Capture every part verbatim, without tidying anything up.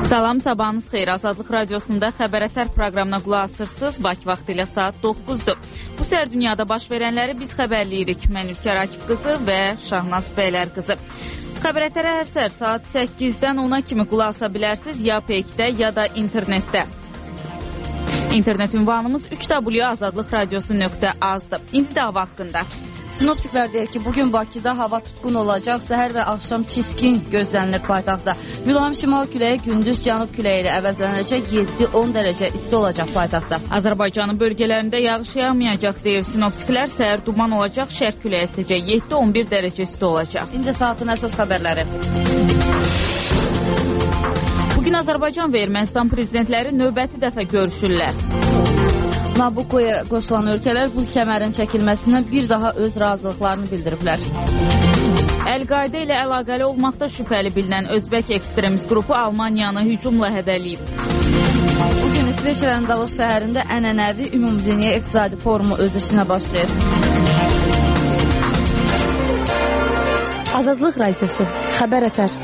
Salam, sabahınız xeyir. Azadlıq Radiosunda Xəbərətər proqramına qulaq asırsınız. Bakı vaxtı ilə saat doqquzdur. Bu səhər dünyada baş verənləri biz xəbərləyirik. Mən Ülkər Akif qızı və Şahnaz Bəylər qızı. Xəbərətərə hər səhər saat səkkizdən ona kimi qulaq asa bilərsiniz ya peykdə, ya da internetdə. İnternet ünvanımız üç w azadlıq radiosu nöqtə azdır. İndi də hava haqqında. Sinoptiklər deyir ki, bugün Bakıda hava tutqun olacaq, səhər və axşam çiskin gözlənilir paytaxtda. Mülayim şimal küləyi gündüz cənub küləyi ilə əvəzlənəcək, yeddi on dərəcə isti olacaq paytaxtda. Azərbaycanın bölgələrində yağış yağmayacaq deyir sinoptiklər, səhər duman olacaq, şərq küləyi əsəcək, yeddi on bir dərəcə isti olacaq. İndi saatın əsas xəbərləri. Bugün Azərbaycan və Ermənistan prezidentləri növbəti dəfə görüşürlər. Nabukoya qoşulan ölkələr bu kəmərin çəkilməsindən bir daha öz razılıqlarını bildiriblər. Əl-Qaidə ilə əlaqəli olmaqda şübhəli bilinən Özbək ekstremist qrupu Almaniyanı hücumla hədələyib. Bugün İsveçrənin Davos şəhərində ənənəvi Ümumdünya İqtisadi Forumu öz işinə başlayır. Azadlıq Radiosu, Xəbərətər.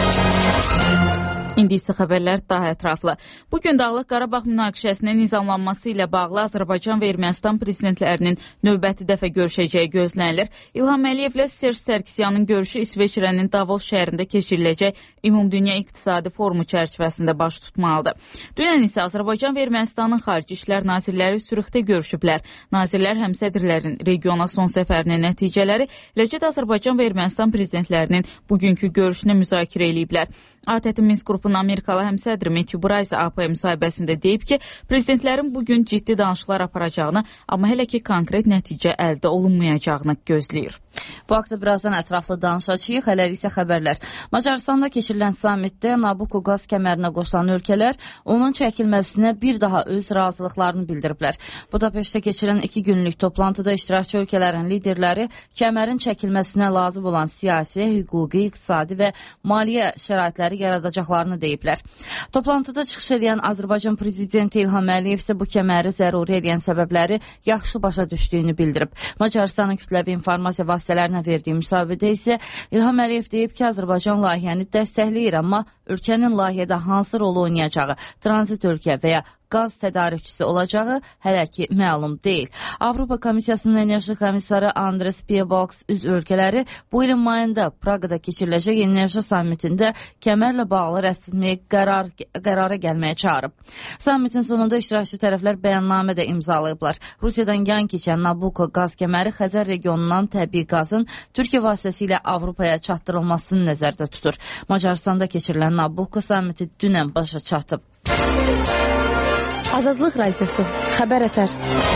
İndi isə xəbərlər daha ətraflı. Bugün Dağlıq Qarabağ münaqişəsinin nizamlanması ilə bağlı Azərbaycan və Ermənistan prezidentlərinin növbəti dəfə görüşəcəyi gözlənilir. İlham Əliyevlə Serj Sərkisyanın görüşü İsveçrənin Davos şəhərində keçiriləcək Ümumdünya İqtisadi Forumu çərçivəsində baş tutmalıdır. Dünən isə Azərbaycan və Ermənistanın xarici işlər nazirləri Sürüxdə görüşüblər. Nazirlər həmsədrlərin regiona son səfərinin nəticələri, eləcə də Azərbaycan və Ermənistan prezidentlərinin bugünkü görüşünü müzakirə ediblər. A T T Minsk qrupunun Amerikalı həmsədri Matthew Bryce A P müsahibəsində deyib ki, prezidentlərin bugün ciddi danışıqlar aparacağını, amma hələ ki konkret nəticə əldə olunmayacağını gözləyir. Bu haqda birazdan ətraflı danışacağıq, hələlik isə xəbərlər. Macaristanda keçirilən sammitdə Nabucco qaz kəmərinə qoşulan ölkələr onun çəkilməsinə bir daha öz razılıqlarını bildiriblər. Budapeştdə keçirilən iki günlük toplantıda iştirakçı ölkələrin liderləri kəmərin çəkilməsinə lazım olan siyasi, hüquqi, iqtisadi və maliyyə şəraitləri yaradacaqlarını deyiblər. Toplantıda çıxış edən Azərbaycan prezidenti İlham Əliyev isə bu kəməri zəruri edən səbəbləri yaxşı başa düşdüyünü bildirib. Macarıstanın kütləvi informasiya vasitələrinə verdiyi müsahibədə isə İlham Əliyev deyib ki, Azərbaycan layihəni dəstəkləyir, amma ölkənin layihədə hansı rolu oynayacağı, tranzit ölkə və ya qaz tədarükçüsü olacağı hələ ki məlum deyil. Avropa Komissiyasının enerji komissarı Andres Piebalgs üz ölkələri bu ilin mayında Praqada keçiriləcək enerji sammitində kəmərlə bağlı rəsmi qərar, qərara gəlməyə çağırıb. Sammitin sonunda iştirakçı tərəflər bəyannamə də imzalayıblar. Rusiyadan yan keçən Nabucco qaz kəməri Xəzər regionundan təbii qazın Türkiyə vasitəsilə Avropaya çatdırılmasını nəzərdə tutur. Macaristanda keçirilən Nabucco sammiti dünən başa çatıb. Azadlıq Radiosu, Xəbərətər.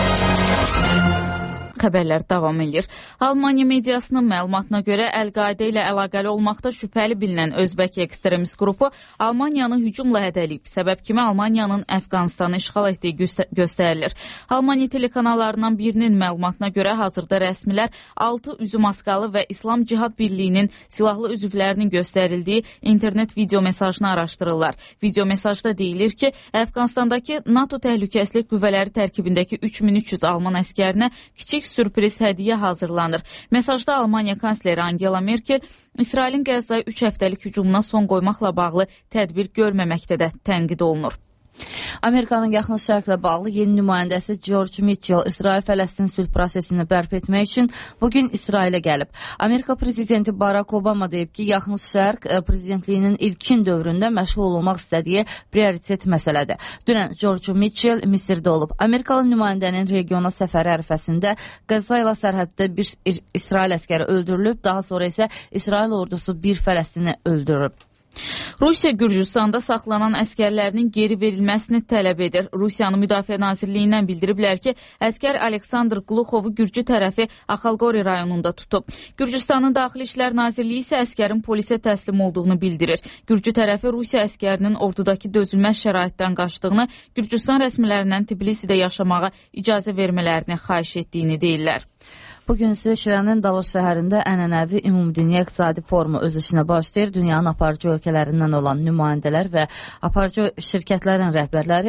Xəbərlər davam edir. Almaniya mediasının məlumatına görə Əl-Qaidə ilə əlaqəli olmaqda şübhəli bilinən Özbək ekstremist qrupu Almaniyanı hücumla hədələyib. Səbəb kimi Almaniyanın Əfqanistanı işğal etdiyi göstərilir. Almaniya telekanallarından birinin məlumatına görə hazırda rəsmilər altı üzü maskalı və İslam Cihad Birliyinin silahlı üzvlərinin göstərildiyi internet video mesajını araşdırırlar. Video mesajda deyilir ki, Əfqanistandakı NATO təhlükəsizlik qüvvələri tərkibindəki üç min üç yüz Alman əskərinə kiçik sürpriz hədiyyə hazırlanır. Mesajda Almaniya kansleri Angela Merkel İsrailin Qəzzaya üç həftəlik hücumuna son qoymaqla bağlı tədbir görməməkdə də tənqid olunur. Amerikanın Yaxın Şərqlə bağlı yeni nümayəndəsi George Mitchell İsrail-Fələstin sülh prosesini bərpa etmək üçün bugün İsrailə gəlib. Amerika prezidenti Barack Obama deyib ki, Yaxın Şərq prezidentliyinin ilkin dövründə məşğul olmaq istədiyi prioritet məsələdir. Dünən George Mitchell Misirdə olub. Amerikalı nümayəndənin regiona səfəri ərəfəsində Qəzza ilə sərhəddə bir İsrail əskəri öldürülüb, daha sonra isə İsrail ordusu bir Fələstini öldürüb. Rusiya Gürcüstanda saxlanan əskərlərinin geri verilməsini tələb edir. Rusiyanın Müdafiə Nazirliyindən bildiriblər ki, əskər Aleksandr Qluxovu Gürcü tərəfi Axalqori rayonunda tutub. Gürcüstanın Daxili İşlər Nazirliyi isə əskərin polisə təslim olduğunu bildirir. Gürcü tərəfi Rusiya əskərinin ordudakı dözülməz şəraitdən qaçdığını, Gürcüstan rəsmilərindən Tbilisidə yaşamağa icazə vermələrini xahiş etdiyini deyirlər. Bugün İsveçrənin Davos şəhərində ənənəvi Ümumdünya İqtisadi Forumu öz işinə başlayır. Dünyanın aparıcı ölkələrindən olan nümayəndələr və aparıcı şirkətlərin rəhbərləri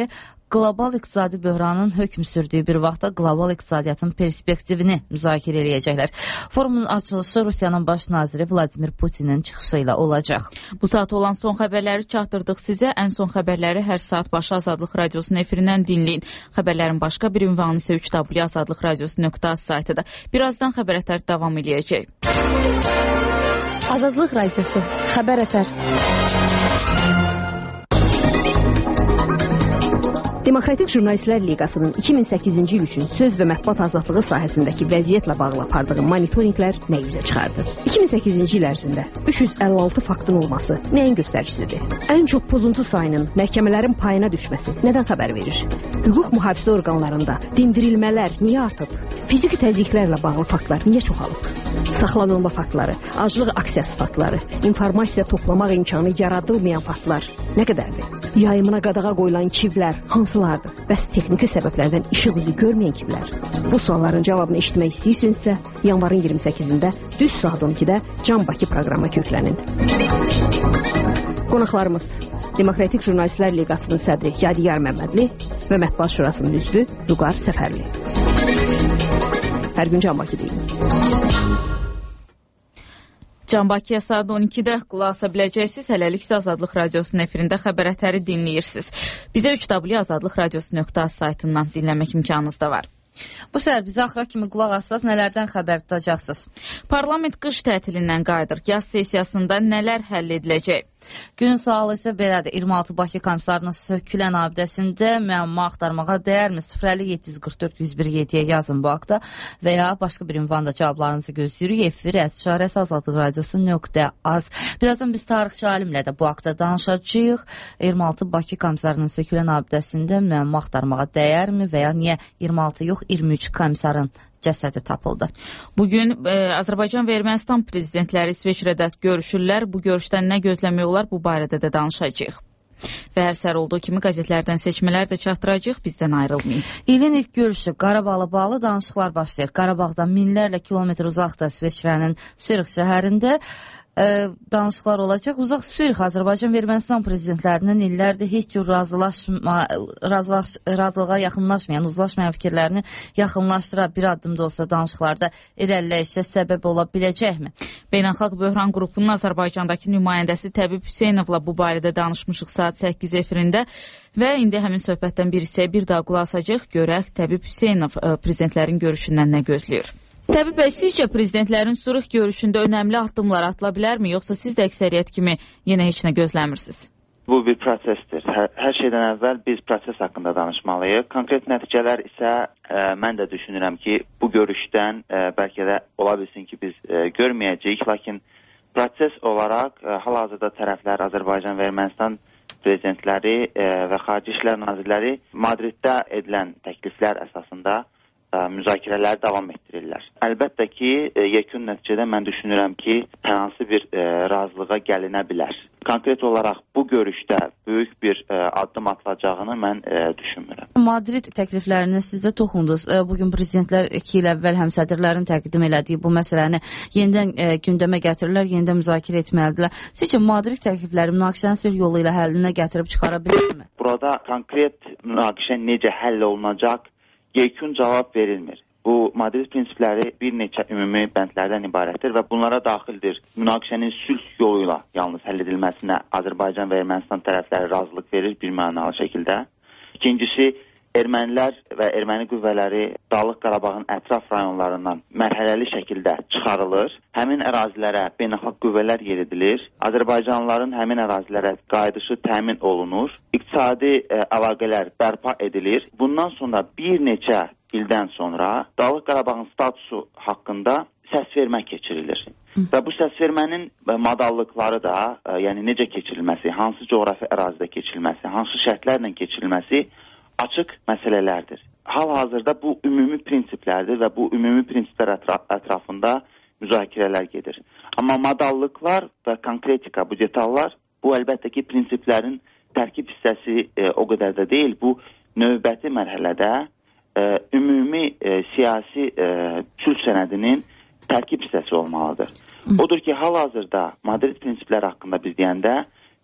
qlobal iqtisadi böhranın hökm sürdüyü bir vaxtda qlobal iqtisadiyyatın perspektivini müzakirə edəcəklər. Forumun açılışı Rusiyanın baş naziri Vladimir Putinin çıxışı ilə olacaq. Bu saat olan son xəbərləri çatdırdıq sizə. Ən son xəbərləri hər saat başı Azadlıq Radiosunun efirindən dinləyin. Xəbərlərin başqa bir ünvanı isə üç w azadlıq radiosu nöqtə az saytıdır. Birazdan xəbər ətər davam edəcək. Azadlıq Radiosu. Xəbər ətər. Demokratik Jurnalistlər Liqasının iki min səkkizinci il üçün söz və mətbuat azadlığı sahəsindəki vəziyyətlə bağlı apardığı monitorinqlər nə üzə çıxardı? iki min səkkizinci il ərzində üç yüz əlli altı faktın olması nəyin göstəricisidir? Ən çox pozuntu sayının məhkəmələrin payına düşməsi nədən xəbər verir? Hüquq mühafizə orqanlarında dindirilmələr niyə artıb? Fiziki təzyiqlərlə bağlı faktlar niyə çoxalıb? Saxlanılma faktları, aclıq aksiyası faktları, informasiya toplamaq imkanı yaradılmayan faktlar nə qədərdir? Yayımına qadağa qoyulan kivlər hansılardır? Bəs texniki səbəblərdən işıq üzü görməyən kivlər? Bu sualların cavabını eşitmək istəyirsinizsə, yanvarın iyirmi səkkizində düz saat on ikidə Can Bakı proqramına köklənin. Qonaqlarımız Demokratik Jurnalistlər Liqasının sədri Yadigar Məmmədli və Mətbuat Şurasının üzvü Vüqar Səfərli. Hər gün Can Bakı deyin. Can Bakıya saat on ikidə qulaq asa biləcəksiniz. Hələlik isə Azadlıq Radiosunun efirində xəbər ətəri dinləyirsiniz. Bizə üç w azadlıq radiosu nöqtə az saytından dinləmək imkanınız da var. Bu səhər bizə axıra kimi qulaq assaz, nələrdən xəbər tutacaqsınız? Parlament qış tətilindən qayıdır. Yaz sessiyasında nələr həll ediləcək? Günün sualı isə belədir. iyirmi altı Bakı Komissarının sökülən abidəsində müəmma axtarmağa dəyərmi? sıfır əlli yeddi yüz qırx dörd yüz bir yeddiyə yazın bu haqda və ya başqa bir ünvanda cavablarınızı gözləyirik. Efir ətişarəsi Azadlıq Radiosu nöqtə az. Birazdan biz tarixçi alimlə də bu haqda danışacağıq. iyirmi altı Bakı Komissarının sökülən abidəsində müəmma axtarmağa dəyərmi və ya niyə iyirmi altı yox iyirmi üç komissarın cəsədi tapıldı. Bugün e, Azərbaycan və Ermənistan prezidentləri İsveçrədə görüşürlər. Bu görüşdən nə gözləmək olar, bu barədə də danışacağıq. Və hər səhər olduğu kimi qəzetlərdən seçmələr də çatdıracağıq, bizdən ayrılmayın. İlin ilk görüşü Qarabağla bağlı danışıqlar başlayır. Qarabağda minlərlə kilometr uzaqda İsveçrənin Sürix şəhərində Ə, danışıqlar olacaq. Uzaq Sürix Azərbaycan və Ermənistan prezidentlərinin illərdir heç cür razılaşma, razılaş, razılığa yaxınlaşmayan, uzlaşmayan fikirlərini yaxınlaşdıra bir addım da olsa danışıqlarda irəliləyişə səbəb ola biləcəkmi? Beynəlxalq Böhran qrupunun Azərbaycandakı nümayəndəsi Təbib Hüseynovla bu barədə danışmışıq saat səkkiz efirində və indi həmin söhbətdən bir hissəyə bir daha qulaq asacaq. Görək Təbib Hüseynov ə, prezidentlərin görüşündən nə gözləyir? Təbii bəy, sizcə prezidentlərin Suriq görüşündə önəmli addımlar atıla bilərmi, yoxsa siz də əksəriyyət kimi yenə heç nə gözləmirsiniz? Bu bir prosesdir. Hər, hər şeydən əvvəl biz proses haqqında danışmalıyıq. Konkret nəticələr isə ə, mən də düşünürəm ki, bu görüşdən ə, bəlkə də ola bilsin ki, biz ə, görməyəcəyik, lakin proses olaraq ə, hal-hazırda tərəflər Azərbaycan və Ermənistan prezidentləri ə, və Xarici İşlər Nazirləri Madriddə edilən təkliflər əsasında müzakirələri davam etdirirlər. Əlbəttə ki, yekun nəticədə mən düşünürəm ki, hər hansı bir e, razılığa gəlinə bilər. Konkret olaraq bu görüşdə böyük bir e, addım atılacağını mən e, düşünmürəm. Madrid təkliflərini siz də toxundunuz. E, bugün prezidentlər iki il əvvəl həmsədrlərin təqdim elədiyi bu məsələni yenidən e, gündəmə gətirirlər, yenidən müzakirə etməlidirlər. Sizcə Madrid təklifləri münaqişənin sülh yolu ilə həllinə gətirib çıxara bilərmi? Burada konkret münaqişə necə həll olunacaq? Yekun cavab verilmir. Bu Madrid prinsipləri bir neçə ümumi bəndlərdən ibarətdir və bunlara daxildir. Münaqişənin sülh yolu ilə yalnız həll edilməsinə Azərbaycan və Ermənistan tərəfləri razılıq verir bir mənalı şəkildə. İkincisi, ermənilər və erməni qüvvələri Dağlıq Qarabağın ətraf rayonlarından mərhələli şəkildə çıxarılır. Həmin ərazilərə beynəlxalq qüvvələr yeridilir. Azərbaycanlıların həmin ərazilərə qayıdışı təmin olunur. İqtisadi ə, əlaqələr bərpa edilir. Bundan sonra bir neçə ildən sonra Dağlıq Qarabağın statusu haqqında səsvermə keçirilir. Hı. Və bu səsvermənin madallıqları da, ə, yəni necə keçirilməsi, hansı coğrafi ərazidə keçirilməsi, hansı şərtlərlə keçirilməsi açıq məsələlərdir. Hal-hazırda bu ümumi prinsiplərdir və bu ümumi prinsiplər ətraf, ətrafında müzakirələr gedir. Amma madallıqlar və konkretika, bu detallar, bu əlbəttə ki, prinsiplərin tərkib hissəsi e, o qədər də deyil. Bu növbəti mərhələdə e, ümumi e, siyasi e, sülh sənədinin tərkib hissəsi olmalıdır. Odur ki, hal-hazırda Madrid prinsipləri haqqında biz deyəndə biz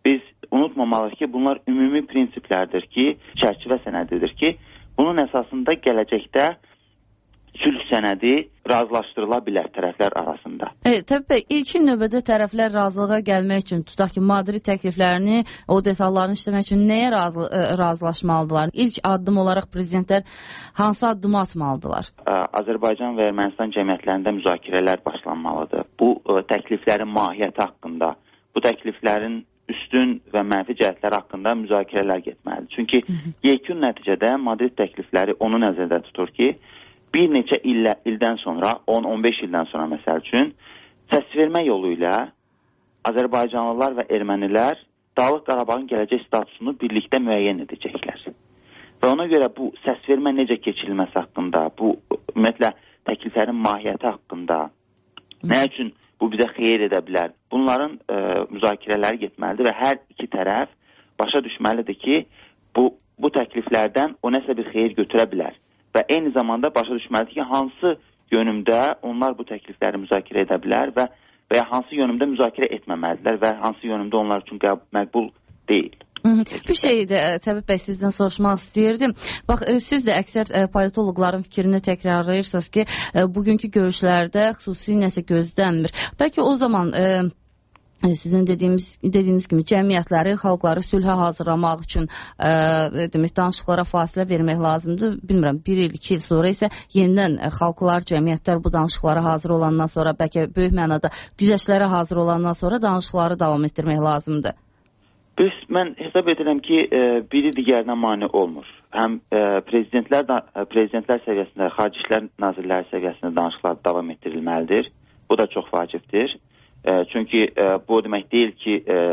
unutmamalıyıq ki, bunlar ümumi prinsiplərdir ki, çərçivə sənədidir ki, bunun əsasında gələcəkdə sülh sənədi razılaşdırıla bilər tərəflər arasında. E, təbii, ilkin növbədə tərəflər razılığa gəlmək üçün, tutaq ki, Madrid təkliflərini, o detallarını işləmək üçün nəyə razı, ə, razılaşmalıdırlar? İlk addım olaraq prezidentlər hansı addımı atmalıdırlar? Azərbaycan və Ermənistan cəmiyyətlərində müzakirələr başlanmalıdır. Bu ə, təkliflərin mahiyyəti haqqında, bu təkliflərin üstün və mənfi cəhətləri haqqında müzakirələr getməlidir. Çünki yekun nəticədə Madrid təklifləri onu nəzərdə tutur ki, bir neçə illə, ildən sonra, on on beş ildən sonra məsəl üçün, səsvermə yolu ilə Azərbaycanlılar və ermənilər Dağlıq Qarabağın gələcək statusunu birlikdə müəyyən edəcəklər. Və ona görə bu səsvermə necə keçirilməsi haqqında, bu ümumiyyətlə təkliflərin mahiyyəti haqqında, nə üçün bu bizə xeyir edə bilər, bunların ə, müzakirələri getməlidir və hər iki tərəf başa düşməlidir ki, bu, bu təkliflərdən o nəsə bir xeyir götürə bilər. Və eyni zamanda başa düşməlidir ki, hansı yönümdə onlar bu təklifləri müzakirə edə bilər və, və hansı yönümdə müzakirə etməməlidirlər və hansı yönümdə onlar üçün məqbul deyil. Bir şey də Təbii bəy sizdən soruşmaq istəyirdim. Bax, siz də əksər politoloqların fikrini təkrarlayırsınız ki, bugünkü görüşlərdə xüsusi nəsə gözlənmir. Bəlkə o zaman e, sizin dediyimiz, dediyiniz kimi cəmiyyətləri, xalqları sülhə hazırlamaq üçün ə, demək, danışıqlara fasilə vermək lazımdır. Bilmirəm, bir il, iki il sonra isə yenidən xalqlar, cəmiyyətlər bu danışıqlara hazır olandan sonra, bəlkə böyük mənada güzəştlərə hazır olandan sonra danışıqları davam etdirmək lazımdır. Biz, mən hesab edirəm ki, biri digərinə mane olmur. Həm prezidentlər, prezidentlər səviyyəsində, xarici işlər nazirləri səviyyəsində danışıqlar davam etdirilməlidir. Bu da çox vacibdir. Çünki bu demək deyil ki,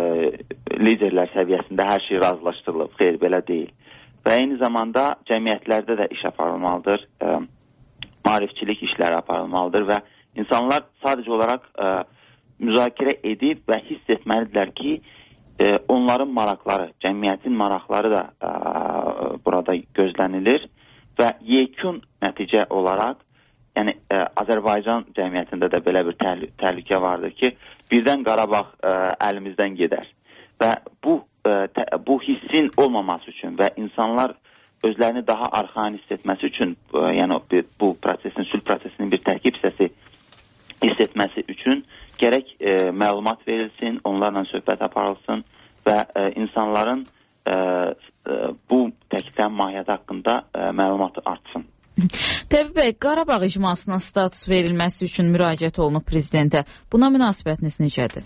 liderlər səviyyəsində hər şey razılaşdırılıb, xeyr, belə deyil. Və eyni zamanda cəmiyyətlərdə də iş aparılmalıdır, maarifçilik işləri aparılmalıdır və insanlar sadəcə olaraq müzakirə edib və hiss etməlidirlər ki, onların maraqları, cəmiyyətin maraqları da burada gözlənilir və yekun nəticə olaraq, yəni ə, Azərbaycan cəmiyyətində də belə bir təhl təhlükə vardır ki, birdən Qarabağ ə, əlimizdən gedər. Və bu, ə, tə, bu hissin olmaması üçün və insanlar özlərini daha arxain hiss etməsi üçün, ə, yəni bu prosesin, sülh prosesinin bir tərkib hissəsi hiss etməsi üçün gərək ə, məlumat verilsin, onlarla söhbət aparılsın və ə, insanların ə, ə, bu təkliflərin mahiyyəti haqqında ə, məlumatı artsın. Təbii bəy, Qarabağ icmasına status verilməsi üçün müraciət olunub prezidentə. Buna münasibətiniz necədir?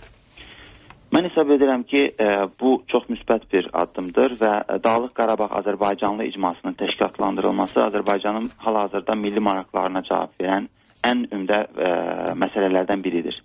Mən hesab edirəm ki, bu çox müsbət bir addımdır və Dağlıq Qarabağ Azərbaycanlı icmasının təşkilatlandırılması Azərbaycanın hal-hazırda milli maraqlarına cavab verən ən ümdə məsələlərdən biridir.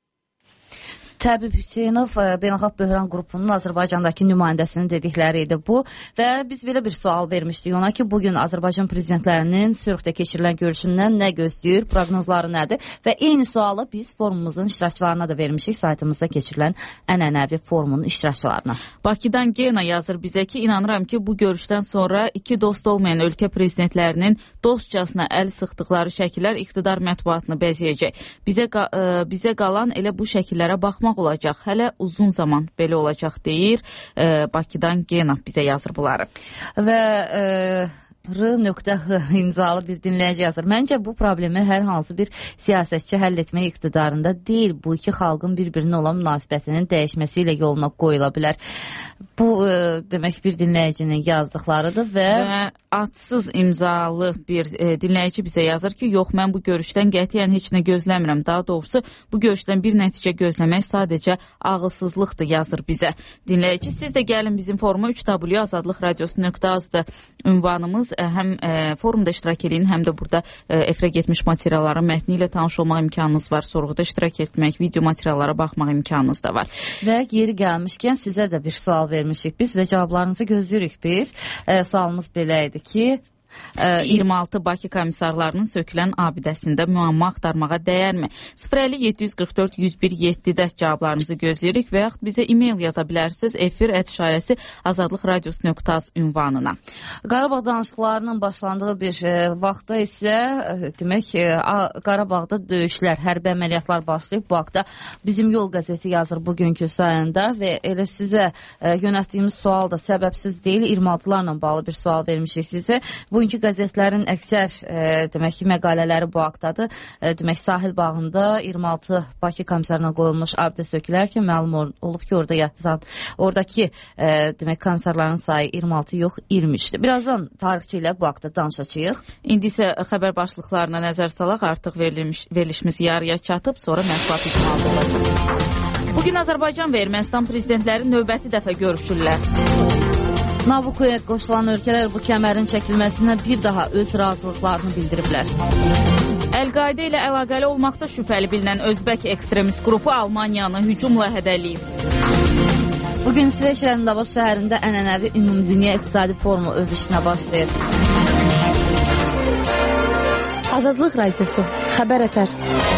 Təbib Hüseynov Beynəlxalq Böhran qrupunun Azərbaycandakı nümayəndəsinin dedikləri idi bu və biz belə bir sual vermişdik ona ki, bugün Azərbaycan prezidentlərinin Sürxdə keçirilən görüşündən nə gözləyir, proqnozları nədir və eyni sualı biz forumumuzun iştirakçılarına da vermişik, saytımızda keçirilən ənənəvi forumun iştirakçılarına. Bakıdan Gena yazır bizə ki, inanıram ki, bu görüşdən sonra iki dost olmayan ölkə prezidentlərinin dostcasına əl sıxdıqları şəkillər iqtidar mətbuatını bəzəyəcək. Bizə, bizə qalan elə bu şəkillərə baxmaq olacaq. Hələ uzun zaman belə olacaq deyir. E, Bakıdan Genaf bizə yazır bunları. Və e, R.H imzalı bir dinləyici yazır. Məncə bu problemi hər hansı bir siyasətçi həll etmək iqtidarında deyil. Bu iki xalqın bir-birinin olan münasibətinin dəyişməsi ilə yoluna qoyula bilər. Bu e, demək bir dinləyicinin yazdıqlarıdır və... və adsız imzalı bir e, dinləyici bizə yazır ki, yox, mən bu görüşdən qətiyyən heç nə gözləmirəm. Daha doğrusu bu görüşdən bir nəticə gözləmək sadəcə ağılsızlıqdır, yazır bizə dinləyici. Siz də gəlin bizim foruma üç w azadlıq radiosu nöqtə azdır ünvanımız. Həm e, forumda iştirak edin, həm də burada e, efirə getmiş materialların mətni ilə tanış olmaq imkanınız var. Sorğuda iştirak etmək, video materiallara baxmaq imkanınız da var. Və geri gəlmişkən sizə də bir sual vermişik biz və cavablarınızı gözləyirik biz. E, sualımız belə idi ki, iyirmi altı Bakı komissarlarının sökülən abidəsində müəmma axtarmağa dəyərmi? sıfır əlli yeddi yüz qırx dörd yüz bir yeddidə cavablarınızı gözləyirik və yaxud bizə e-mail yaza bilərsiniz efir et işarəsi azadlıq radiosu nöqtə az ünvanına. Qarabağ danışıqlarının başlandığı bir e, vaxtda isə e, demək e, Qarabağda döyüşlər, hərbi əməliyyatlar başlayıb. Bu haqda Bizim Yol qəzeti yazır bugünkü sayında və elə sizə e, yönətdiyimiz sual da səbəbsiz deyil. iyirmi altılarla bağlı bir sual vermişik sizə. Bugünkü qəzetlərin əksər e, demək ki, məqalələri bu haqdadır. E, demək sahil bağında iyirmi altı Bakı komissarına qoyulmuş abidə sökülərkən məlum olub ki, orada yazan, oradakı e, demək komissarların sayı iyirmi altı yox, iyirmi üçdür. Birazdan tarixçi ilə bu haqda danışacağıq. İndi isə xəbər başlıqlarına nəzər salaq, artıq verilmiş, verilişimiz yarıya çatıb, sonra mətbuat icmalı olacaq. Bugün Azərbaycan və Ermənistan prezidentləri növbəti dəfə görüşürlər. Nabucoya qoşulan ölkələr bu kəmərin çəkilməsinə bir daha öz razılıqlarını bildiriblər. Əl-Qaidə ilə əlaqəli olmaqda şübhəli bilinən Özbək ekstremist qrupu Almaniyanı hücumla hədələyib. Bugün İsveçrənin Davos şəhərində ənənəvi Ümumdünya İqtisadi Forumu öz işinə başlayır. Azadlıq Radiosu, xəbər ətər.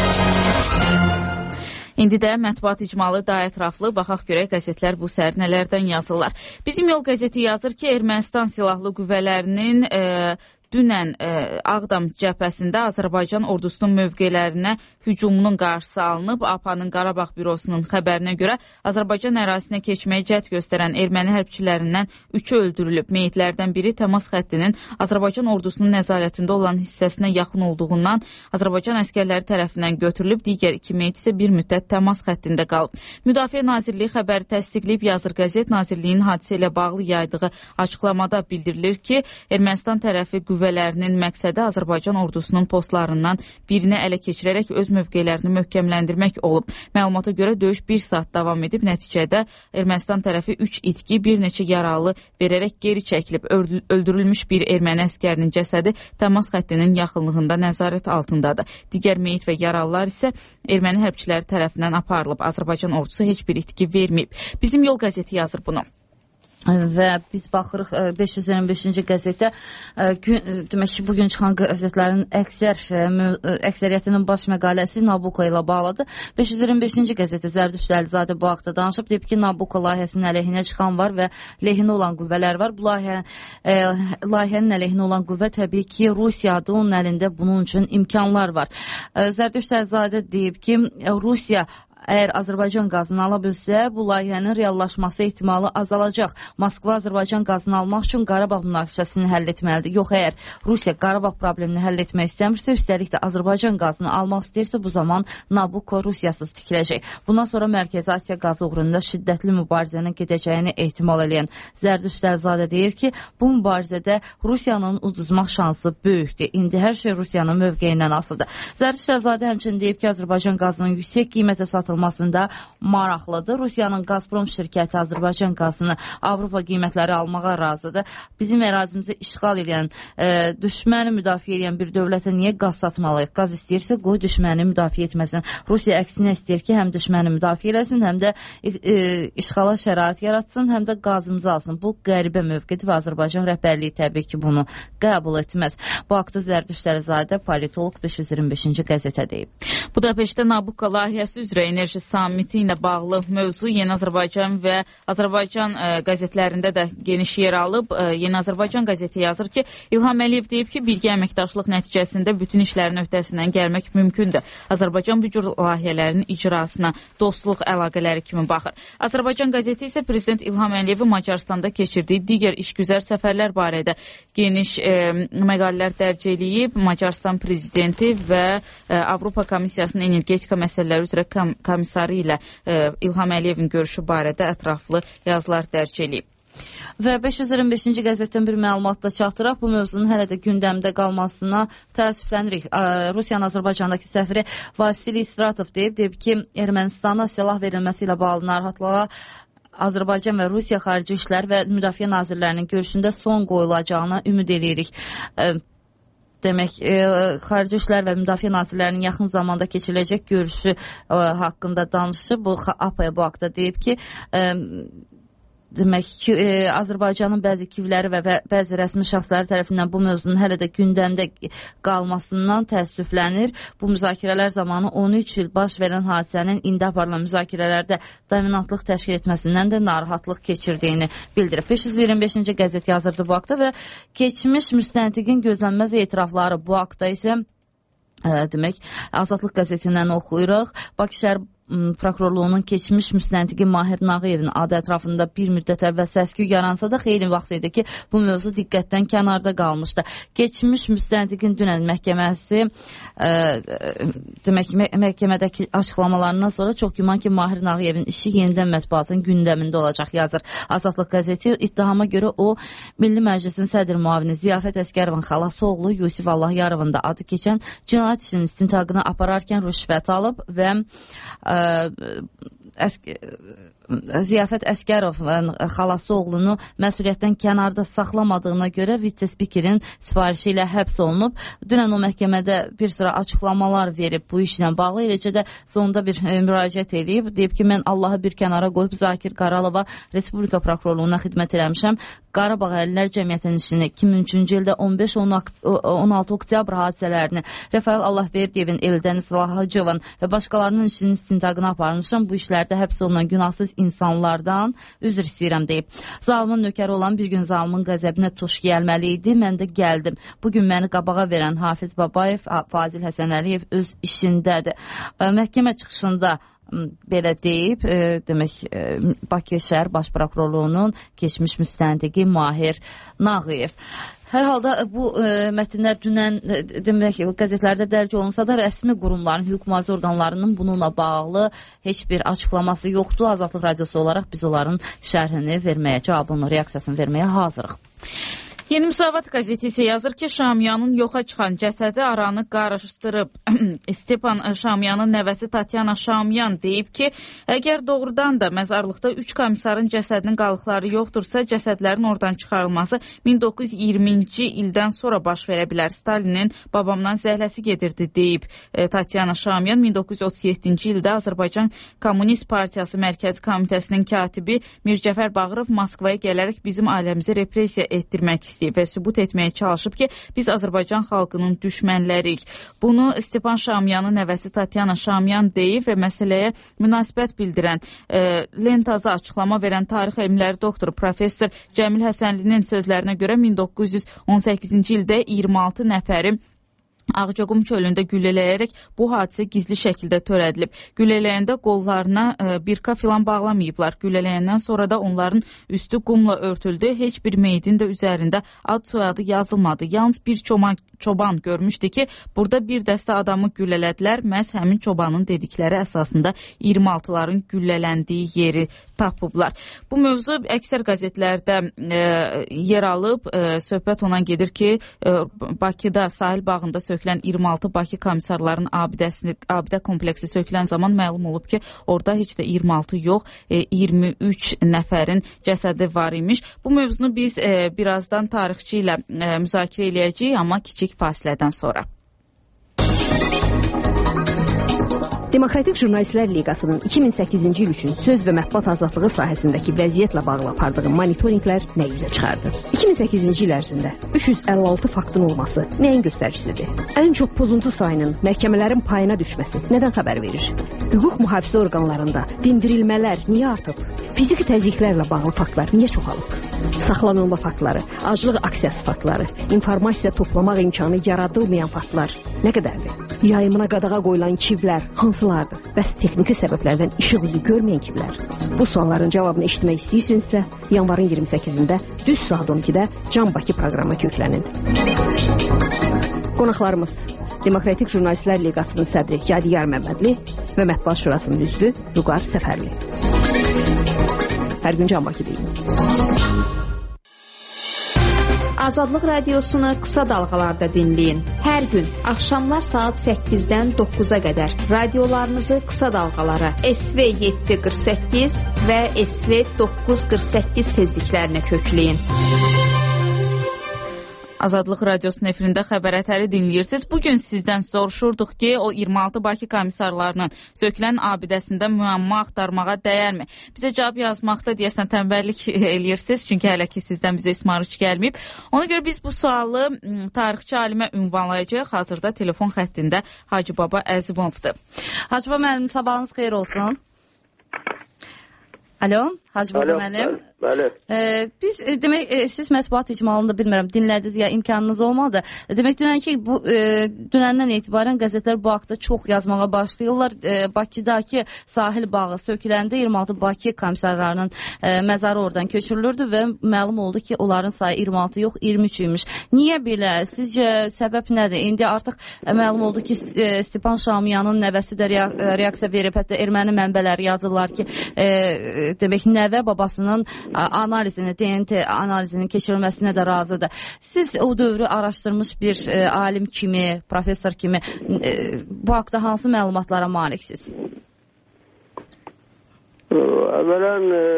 İndi də mətbuat icmalı daha ətraflı baxaq görək qəzetlər bu səhər nələrdən yazırlar. Bizim Yol qəzeti yazır ki, Ermənistan silahlı qüvvələrinin e, dünən e, Ağdam cəbhəsində Azərbaycan ordusunun mövqelərinə hücumunun qarşısı alınıb. A P A-nın Qarabağ bürosunun xəbərinə görə Azərbaycan ərazisinə keçməyə cəhd göstərən erməni hərbçilərindən üçü öldürülüb. Meyitlərdən biri təmas xəttinin Azərbaycan ordusunun nəzarətində olan hissəsinə yaxın olduğundan Azərbaycan əskərləri tərəfindən götürülüb. Digər iki meyit isə bir müddət təmas xəttində qalıb. Müdafiə Nazirliyi xəbəri təsdiqləyib yazır qəzet. Nazirliyin hadisə ilə bağlı yaydığı açıqlamada bildirilir ki, Ermənistan tərəfi qüvvələrinin məqsədi Azərbaycan ordusunun postlarından birini ələ keçirərək öz mövqelərini möhkəmləndirmək olub. Məlumata görə döyüş bir saat davam edib. Nəticədə Ermənistan tərəfi üç itki, bir neçə yaralı verərək geri çəkilib. Öldürülmüş bir erməni əskərinin cəsədi təmas xəttinin yaxınlığında nəzarət altındadır. Digər meyit və yaralılar isə erməni hərbçiləri tərəfindən aparılıb. Azərbaycan ordusu heç bir itki verməyib. Bizim Yol qəzeti yazır bunu. Və biz baxırıq beş yüz iyirmi beşinci qəzetə, demək ki, bugün çıxan qəzetlərin əksər, əksəriyyətinin baş məqaləsi Nabucco ilə bağlıdır. beş yüz iyirmi beşinci qəzetə Zərdüşt Əlizadə bu haqda danışıb, deyib ki, Nabucco layihəsinin əleyhinə çıxan var və lehinə olan qüvvələr var. Bu layihə, e, layihənin əleyhinə olan qüvvə təbii ki, Rusiyadır, onun əlində bunun üçün imkanlar var. Zərdüşt Əlizadə deyib ki, Rusiya əgər Azərbaycan qazını ala bilsə, bu layihənin reallaşması ehtimalı azalacaq. Moskva Azərbaycan qazını almaq üçün Qarabağ münaqişəsini həll etməlidir. Yox, əgər Rusiya Qarabağ problemini həll etmək istəmirsə, üstəlik də Azərbaycan qazını almaq istəyirsə, bu zaman Nabucco Rusiyasız tikiləcək. Bundan sonra Mərkəzi Asiya qazı uğrunda şiddətli mübarizənin gedəcəyini ehtimal edən Zərdüşt Əlizadə deyir ki, bu mübarizədə Rusiyanın uduzmaq şansı böyükdür. İndi hər şey Rusiyanın mövqeyindən asılıdır. Zərdüşt Əlizadə həmçinin deyib ki, Azərbaycan qazının yüksək qiymətə satılması maraqlıdır. Rusiyanın Gazprom şirkəti Azərbaycan qazını Avropa qiymətləri almağa razıdır. Bizim ərazimizi işğal edən, e, düşməni müdafiə edən bir dövlətə niyə qaz satmalıyıq? Qaz istəyirsə, qoy düşməni müdafiə etməsin. Rusiya əksinə istəyir ki, həm düşməni müdafiə eləsin, həm də e, işğala şərait yaratsın, həm də qazımızı alsın. Bu qəribə mövqedir və Azərbaycan rəhbərliyi təbii ki, bunu qəbul etməz. Bu haqda Zərdüşt Əlizadə politoloq beş yüz iyirmi beşinci qəzetə deyib. Budapeştdə Nabucco layihəsi üzrə enerji samiti ilə bağlı mövzu Yeni Azərbaycan və Azərbaycan ə, qəzetlərində də geniş yer alıb. Ə, Yeni Azərbaycan qəzeti yazır ki, İlham Əliyev deyib ki, birgə əməkdaşlıq nəticəsində bütün işlərin öhdəsindən gəlmək mümkündür. Azərbaycan bu cür layihələrin icrasına dostluq əlaqələri kimi baxır. Azərbaycan qəzeti isə Prezident İlham Əliyevin Macarstanda keçirdiyi digər işgüzər səfərlər barədə geniş ə, məqalələr dərc eləyib. Macarıstan prezidenti və ə, Avropa Komissiyasının energetika məsələləri üzrə kom komissarı ilə ə, İlham Əliyevin görüşü barədə ətraflı yazılar dərc eləyib. Və beş yüz iyirmi beşinci qəzetdən bir məlumatla çatdıraq. Bu mövzunun hələ də gündəmdə qalmasına təəssüflənirik. Rusiyanın Azərbaycandakı səfiri Vasili İstratov deyib, deyib ki, Ermənistana silah verilməsi ilə bağlı narahatlığa Azərbaycan və Rusiya Xarici İşlər və Müdafiə Nazirlərinin görüşündə son qoyulacağına ümid edirik. Demək, e, Xarici İşlər və Müdafiə Nazirlərinin yaxın zamanda keçiriləcək görüşü e, haqqında danışıb. Bu A P A bu haqda deyib ki, e, demək ki, e, Azərbaycanın bəzi kivləri və, və bəzi rəsmi şəxsləri tərəfindən bu mövzunun hələ də gündəmdə qalmasından təəssüflənir. Bu müzakirələr zamanı on üç il baş verən hadisənin indi aparılan müzakirələrdə dominantlıq təşkil etməsindən də narahatlıq keçirdiyini bildirib. beş yüz iyirmi beşinci qəzet yazırdı bu haqda və keçmiş müstəntiqin gözlənməz etirafları bu haqda isə ə, demək Azadlıq qəzetindən oxuyuruq. Bakı şəhər prokurorluğunun keçmiş müstəntiqi Mahir Nağıyevin adı ətrafında bir müddət əvvəl səs-küy yaransa da xeyli vaxt idi ki, bu mövzu diqqətdən kənarda qalmışdı. Keçmiş müstəntiqin dünən məhkəməsi ə, demək mə məhkəmədəki açıqlamalarından sonra çox güman ki, Mahir Nağıyevin işi yenidən mətbuatın gündəmində olacaq, yazır Azadlıq qəzeti. İttihama görə o Milli Məclisin sədr müavini Ziyafət Əskərovun xalası oğlu Yusif Allahyarovun da adı keçən cinayət işinin istintaqını apararkən rüşvət alıb və ə, Əsk Ziyafət Əskərovun xalası oğlunu məsuliyyətdən kənarda saxlamadığına görə vitse-spikerin sifarişi ilə həbs olunub. Dünən o məhkəmədə bir sıra açıqlamalar verib bu işlə bağlı, eləcə də sonunda bir e, müraciət edib. Deyib ki, mən Allahı bir kənara qoyub Zakir Qaralova Respublika Prokurorluğuna xidmət eləmişəm. Qarabağ Əlillər Cəmiyyətinin işini iki min üçüncü ildə on beş on altı oktyabr hadisələrini, Rəfail Allahverdiyevin, Eldəniz Lahıcovun və başqalarının işinin istintaqını aparmışam. Bu işlərdə həbs olunan günahsız insanlardan üzr istəyirəm deyib. Zalımın nökəri olan bir gün zalımın qəzəbinə tuş gəlməli idi. Mən də gəldim. Bugün məni qabağa verən Hafiz Babayev, Fazil Həsənəliyev öz işindədir. Məhkəmə çıxışında belə deyib, e, demək e, Bakı şəhər baş prokurorluğunun keçmiş müstəntiqi Mahir Nağıyev. Hər halda bu e, mətnlər dünən e, demək ki, qəzetlərdə dərc olunsa da rəsmi qurumların, hüquq mühafizə orqanlarının bununla bağlı heç bir açıqlaması yoxdur. Azadlıq radiosu olaraq biz onların şərhini verməyə, cavabını, reaksiyasını verməyə hazırıq. Yeni Müsavat qəzeti isə yazır ki, Şamiyanın yoxa çıxan cəsədi aranı qarışdırıb. Stepan Şamiyanın nəvəsi Tatyana Şamiyan deyib ki, əgər doğrudan da məzarlıqda üç komissarın cəsədinin qalıqları yoxdursa, cəsədlərin oradan çıxarılması min doqquz yüz iyirminci ildən sonra baş verə bilər. Stalinin babamdan zəhləsi gedirdi deyib e, Tatyana Şamiyan. min doqquz yüz otuz yeddinci ildə Azərbaycan Kommunist Partiyası Mərkəzi Komitəsinin katibi Mircəfər Bağırov Moskvaya gələrək bizim ailəmizi repressiya etdirmək istəyir və sübut etməyə çalışıb ki, biz Azərbaycan xalqının düşmənləriyik. Bunu Stepan Şamiyanın nəvəsi Tatyana Şamiyan deyib və məsələyə münasibət bildirən, e, Lentaza açıqlama verən tarix elmləri doktoru professor Cəmil Həsənlinin sözlərinə görə min doqquz yüz on səkkizinci ildə iyirmi altı nəfəri Ağcaqum çölündə güllələyərək bu hadisə gizli şəkildə törədilib. Güllələyəndə qollarına e, birka filan bağlamayıblar. Güllələyəndən sonra da onların üstü qumla örtüldü. Heç bir meydin də üzərində ad soyadı yazılmadı. Yalnız bir çoban, çoban görmüşdü ki, burada bir dəstə adamı güllələdilər. Məhz həmin çobanın dedikləri əsasında iyirmi altıların güllələndiyi yeri tapıblar. Bu mövzu əksər qəzetlərdə e, yer alıb. E, söhbət ondan gedir ki, e, Bakıda sahil bağında sökülən iyirmi altı Bakı komissarların abidəsini, abidə kompleksi sökülən zaman məlum olub ki, orada heç də iyirmi altı yox, e, iyirmi üç nəfərin cəsədi var imiş. Bu mövzunu biz e, birazdan tarixçi ilə e, müzakirə eləyəcəyik, amma kiçik fasilədən sonra. Demokratik Jurnalistlər Liqasının iki min səkkizinci il üçün söz və mətbuat azadlığı sahəsindəki vəziyyətlə bağlı apardığı monitorinqlər nə üzə çıxardı? iki min səkkizinci il ərzində üç yüz əlli altı faktın olması nəyin göstəricisidir? Ən çox pozuntu sayının məhkəmələrin payına düşməsi nədən xəbər verir? Hüquq mühafizə orqanlarında dindirilmələr niyə artıb? Fiziki təzyiqlərlə bağlı faktlar niyə çoxalıb? Saxlanılma faktları, aclıq aksiyası faktları, informasiya toplamaq imkanı yaradılmayan faktlar nə qədərdir? Yayımına qadağa qoyulan kivlər hansılardır? Bəs texniki səbəblərdən işıq üzü görməyən kivlər? Bu sualların cavabını eşitmək istəyirsinizsə, yanvarın iyirmi səkkizində düz saat on ikidə Can Bakı proqramı köklənin. Qonaqlarımız Demokratik Jurnalistlər Liqasının sədri Yadigar Məmmədli və Mətbuat Şurasının üzvü Vüqar Səfərli. Hər gün Can Bakı deyin. Azadlıq radiosunu qısa dalğalarda dinləyin. Hər gün axşamlar saat səkkizdən doqquza qədər radiolarınızı qısa dalğalara S V yeddi qırx səkkiz və S V doqquz qırx səkkiz tezliklərinə kökləyin. Azadlıq Radiosunun efirində xəbər ətəri dinləyirsiniz. Bugün sizdən soruşurduq ki, o iyirmi altı Bakı komissarlarının sökülən abidəsində müəmma axtarmağa dəyərmi? Bizə cavab yazmaqda deyəsən tənbəllik eləyirsiniz, çünki hələ ki sizdən bizə ismarıç gəlməyib. Ona görə biz bu sualı tarixçi alimə ünvanlayacağıq. Hazırda telefon xəttində Hacı Baba Əzimovdur. Hacı Baba müəllim, sabahınız xeyir olsun. Alo, Hacı Baba müəllim. Bəli. Ee, biz e, demək e, siz mətbuat icmalında bilmirəm dinlədiniz ya imkanınız olmadı. E, demək dünən ki bu e, dünəndən etibarən qəzetlər bu haqda çox yazmağa başlayırlar. E, Bakıdakı sahil bağı söküləndə iyirmi altı Bakı komissarlarının e, məzarı oradan köçürülürdü və məlum oldu ki, onların sayı iyirmi altı yox, iyirmi üç imiş. Niyə belə? Sizcə səbəb nədir? İndi artıq e, məlum oldu ki, e, Stepan Şamiyanın nəvəsi də reaksiya verib, hətta erməni mənbələri yazırlar ki, e, demək nəvə babasının analizini, D N T analizinin keçirilməsinə də razıdır. Siz o dövrü araşdırmış bir e, alim kimi, professor kimi e, bu haqda hansı məlumatlara maliksiniz? Əvvələn e,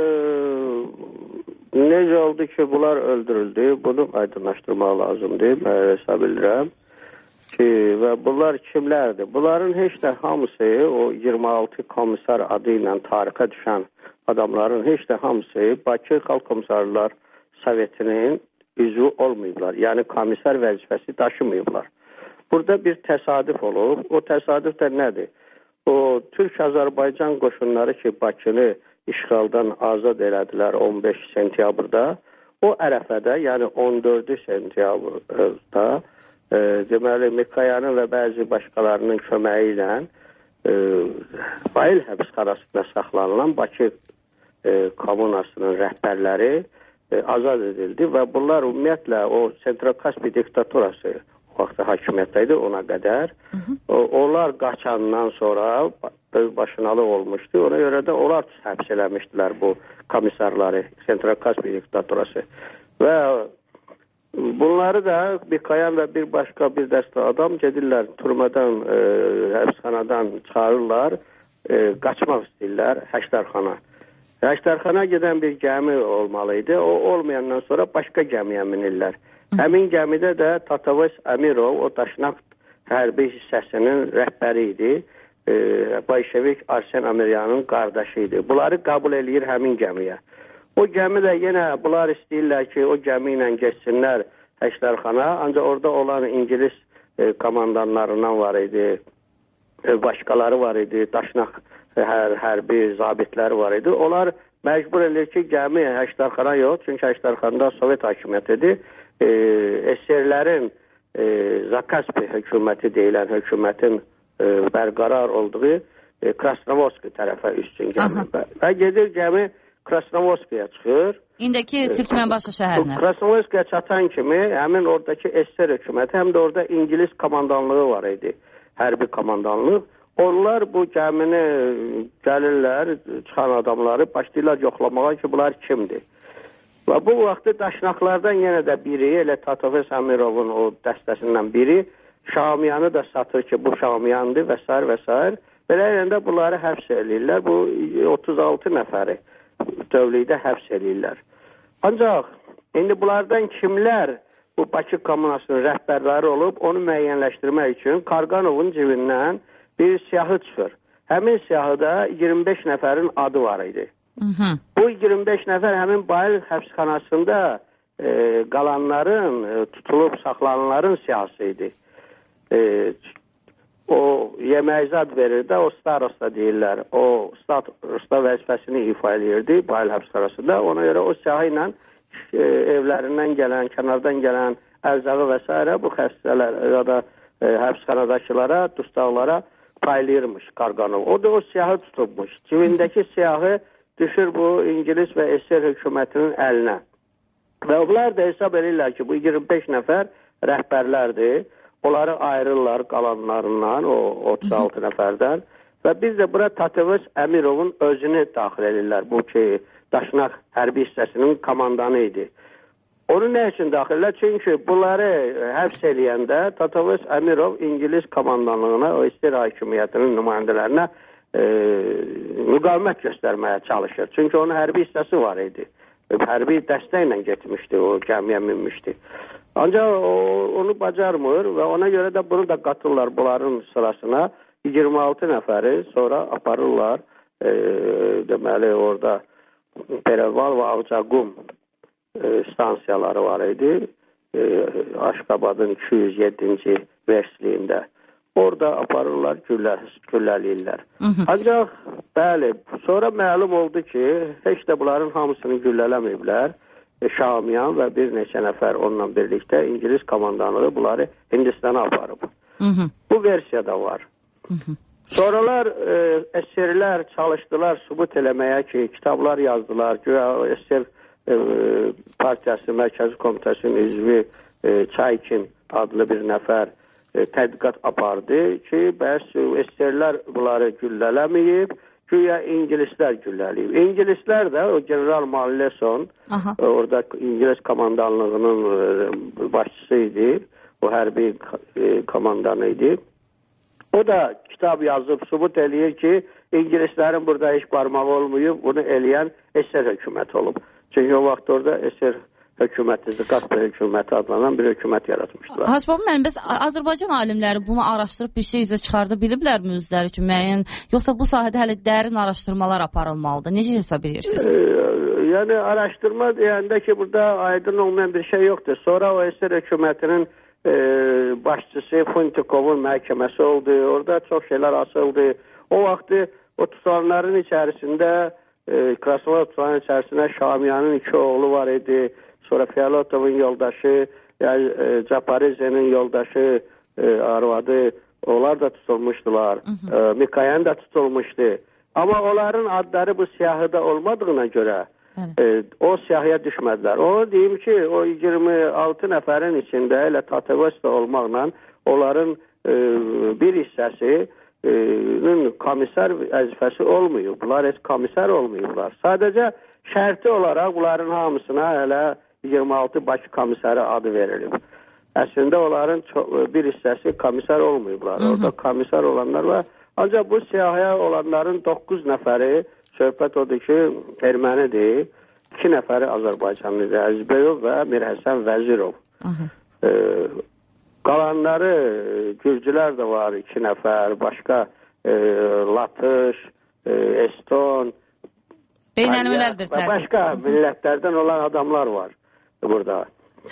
necə oldu ki, bunlar öldürüldü? Bunu aydınlaşdırmaq lazımdır, mən hesab edirəm ki, və bunlar kimlərdir? Bunların heç də hamısı o iyirmi altı komissar adı ilə tarixə düşən adamların heç də hamısı Bakı Xalq Komissarlar Sovetinin üzvü olmayıblar. Yəni komissar vəzifəsi daşımayıblar. Burada bir təsadüf olub. O təsadüf də nədir? O Türk-Azərbaycan qoşunları ki, Bakını işğaldan azad elədilər on beş sentyabrda, o ərəfədə, yəni on dördü sentyabrda e, deməli Mikayanın və bəzi başqalarının köməyi ilə e, Bayıl həbsxanasında saxlanılan Bakı E, kommunasının rəhbərləri e, azad edildi və bunlar ümumiyyətlə o Sentral-Kaspi diktaturası o vaxtda hakimiyyətdə idi ona qədər. Hı -hı. O, onlar qaçandan sonra öz başınalıq olmuşdu. Ona görə də onlar həbs eləmişdilər bu komissarları, Sentral-Kaspi diktaturası. Və bunları da Mikayan və bir başqa bir dəstə adam gedirlər türmədən, e, həbsxanadan çıxarırlar, e, qaçmaq istəyirlər Həştərxana. Həştərxana gedən bir gəmi olmalıydı. O olmayandan sonra başqa gəmiyə minirlər. Həmin gəmidə də Tatavas Amirov, o Daşnak hərbi hissəsinin rəhbəri idi. E, Bolşevik Arsen Amiryanın qardaşı idi. Bunları qəbul eləyir həmin gəmiyə. O gəmi də yenə bunlar istəyirlər ki, o gəmi ilə geçsinlər Həştərxana. Ancaq orada olan İngilis e, komandanlarından var idi. E, başqaları var idi. Daşnak hər, hərbi zabitləri var idi. Onlar məcbur edir ki, gəmi Həştərxana yox, çünki Həştərxanda Sovet hakimiyyətidir. E, SSRlərin e, Zakaspi hökuməti deyilən hökumətin e, bərqərar olduğu e, Krasnovodski tərəfə üstün gəmi. Və, və gedir gəmi Krasnovodskiyə çıxır. İndiki Türkmenbaşı şəhərinə. Krasnovodskiyə çatan kimi həmin oradakı S S R hökuməti, həm də orada İngilis komandanlığı var idi. Hərbi komandanlıq. Onlar bu gəmini gəlirlər, çıxan adamları başlayırlar yoxlamağa ki, bunlar kimdir? Və bu vaxtı daşnaqlardan yenə də biri, elə Tatavas Amirovun o dəstəsindən biri Şamiyanı da satır ki, bu Şamiyandır və s. və s. Belə yerində bunları həbs edirlər. Bu otuz altı nəfəri dövlətdə həbs edirlər. Ancaq indi bunlardan kimlər bu Bakı kommunasının rəhbərləri olub, onu müəyyənləşdirmək üçün Karqanovun cibindən bir siyahı çıxır. Həmin siyahıda iyirmi beş nəfərin adı var idi. Hı hı. Bu iyirmi beş nəfər həmin Bayıl həbsxanasında e, qalanların, e, tutulub saxlananların siyahısı idi. E, o yeməyzad verir də, o starosta deyirlər. O starosta vəzifəsini ifa edirdi Bayıl həbsxanasında. Ona görə o siyahı ilə e, evlərindən gələn, kənardan gələn ərzağı və s. bu xəstələr ya da e, həbsxanadakılara, dustaqlara paylayırmış Karqanov. O da o siyahı tutubmuş. Cibindəki siyahı düşür bu İngilis və S S R hökumətinin əlinə. Və onlar da hesab edirlər ki, bu iyirmi beş nəfər rəhbərlərdir. Onları ayırırlar qalanlarından, o otuz altı nəfərdən. Və biz də bura Tatavas Amirovun özünü daxil edirlər. Bu ki, Daşnaq hərbi hissəsinin komandanı idi. Onu nə üçün daxil edirlər? Çünki bunları həbs eləyəndə Tatavas Amirov İngilis komandanlığına, o S S R hakimiyyətinin nümayəndələrinə e, müqavimət göstərməyə çalışır. Çünki onun hərbi hissəsi var idi. Hərbi dəstəklə getmişdi, o gəmiyə minmişdi. Ancaq o, onu bacarmır və ona görə də bunu da qatırlar bunların sırasına. iyirmi altı nəfəri sonra aparırlar. E, deməli orada Pereval və Ağcaqum e, stansiyaları var idi. E, Aşqabadın iki yüz yeddinci versliyində. Orada aparırlar, güllə, gülləliyirlər. Ancaq bəli, sonra məlum oldu ki, heç də bunların hamısını güllələməyiblər. Şamiyan və bir neçə nəfər onunla birlikdə İngilis komandanlığı bunları Hindistana aparıb. Hı -hı. Bu versiya da var. Hı -hı. Sonralar e, əsirlər çalışdılar sübut eləməyə ki, kitablar yazdılar. Güya əsir e, partiyası, mərkəzi komitəsinin üzvü e, Çaykin adlı bir nəfər e, tədqiqat apardı ki, bəs əsirlər bunları güllələməyib. Güya İngilislər gülləliyib. İngilislər də o General Malleson, aha, orada İngiliz komandanlığının başçısı idi. O hərbi komandanı idi. O da kitab yazıb, sübut eləyir ki, İngilislərin burada heç barmağı olmayıb, bunu eləyən əsir hökuməti olub. Çünki o vaxt orada əsir hökuməti, Zıqatlı hökuməti adlanan bir hökumət yaratmışdılar. Hacı baba, mən bəs Azərbaycan alimləri bunu araşdırıb bir şey üzə çıxarda biliblərmi özləri üçün müəyyən, yoxsa bu sahədə hələ dərin araşdırmalar aparılmalıdır? Necə hesab edirsiniz? E, yəni araşdırma deyəndə ki, burada aydın olmayan bir şey yoxdur. Sonra o əsir hökumətinin e, başçısı Funtikovun məhkəməsi oldu. Orada çox şeylər asıldı. O vaxtı o tutanların içərisində e, Krasnodar tutanların içərisində Şamiyanın iki oğlu var idi. Sonra Fialotovun yoldaşı, yani, e, Caparize'nin yoldaşı, e, arvadı, onlar da tutulmuşdular. Hı hı. E, Mikayan da tutulmuşdu. Ama onların adları bu siyahıda olmadığına göre e, o siyahıya düşmediler. O diyeyim ki, o iyirmi altı nəfərin içində elə Tatavesta olmaqla onların e, bir hissəsinin e, komisar vəzifəsi olmuyor. Bunlar heç komisar olmuyorlar. Sadəcə şərti olaraq bunların hamısına elə iyirmi altı Bakı komissarı adı verilib. Əslində onların çox, bir hissəsi komissar olmayıblar. Hı -hı. Orada komissar olanlar var. Ancaq bu siyahıya olanların doqquz nəfəri söhbət odur ki, ermənidir. iki nəfəri Azərbaycanlıdır. Əzbəyov və Mirhəsən Vəzirov. E, qalanları Gürcülər də var, iki nəfər. Başqa e, Latış, e, Eston, Beynəlmiləl bir tərtib. Başqa millətlərdən olan adamlar var burada.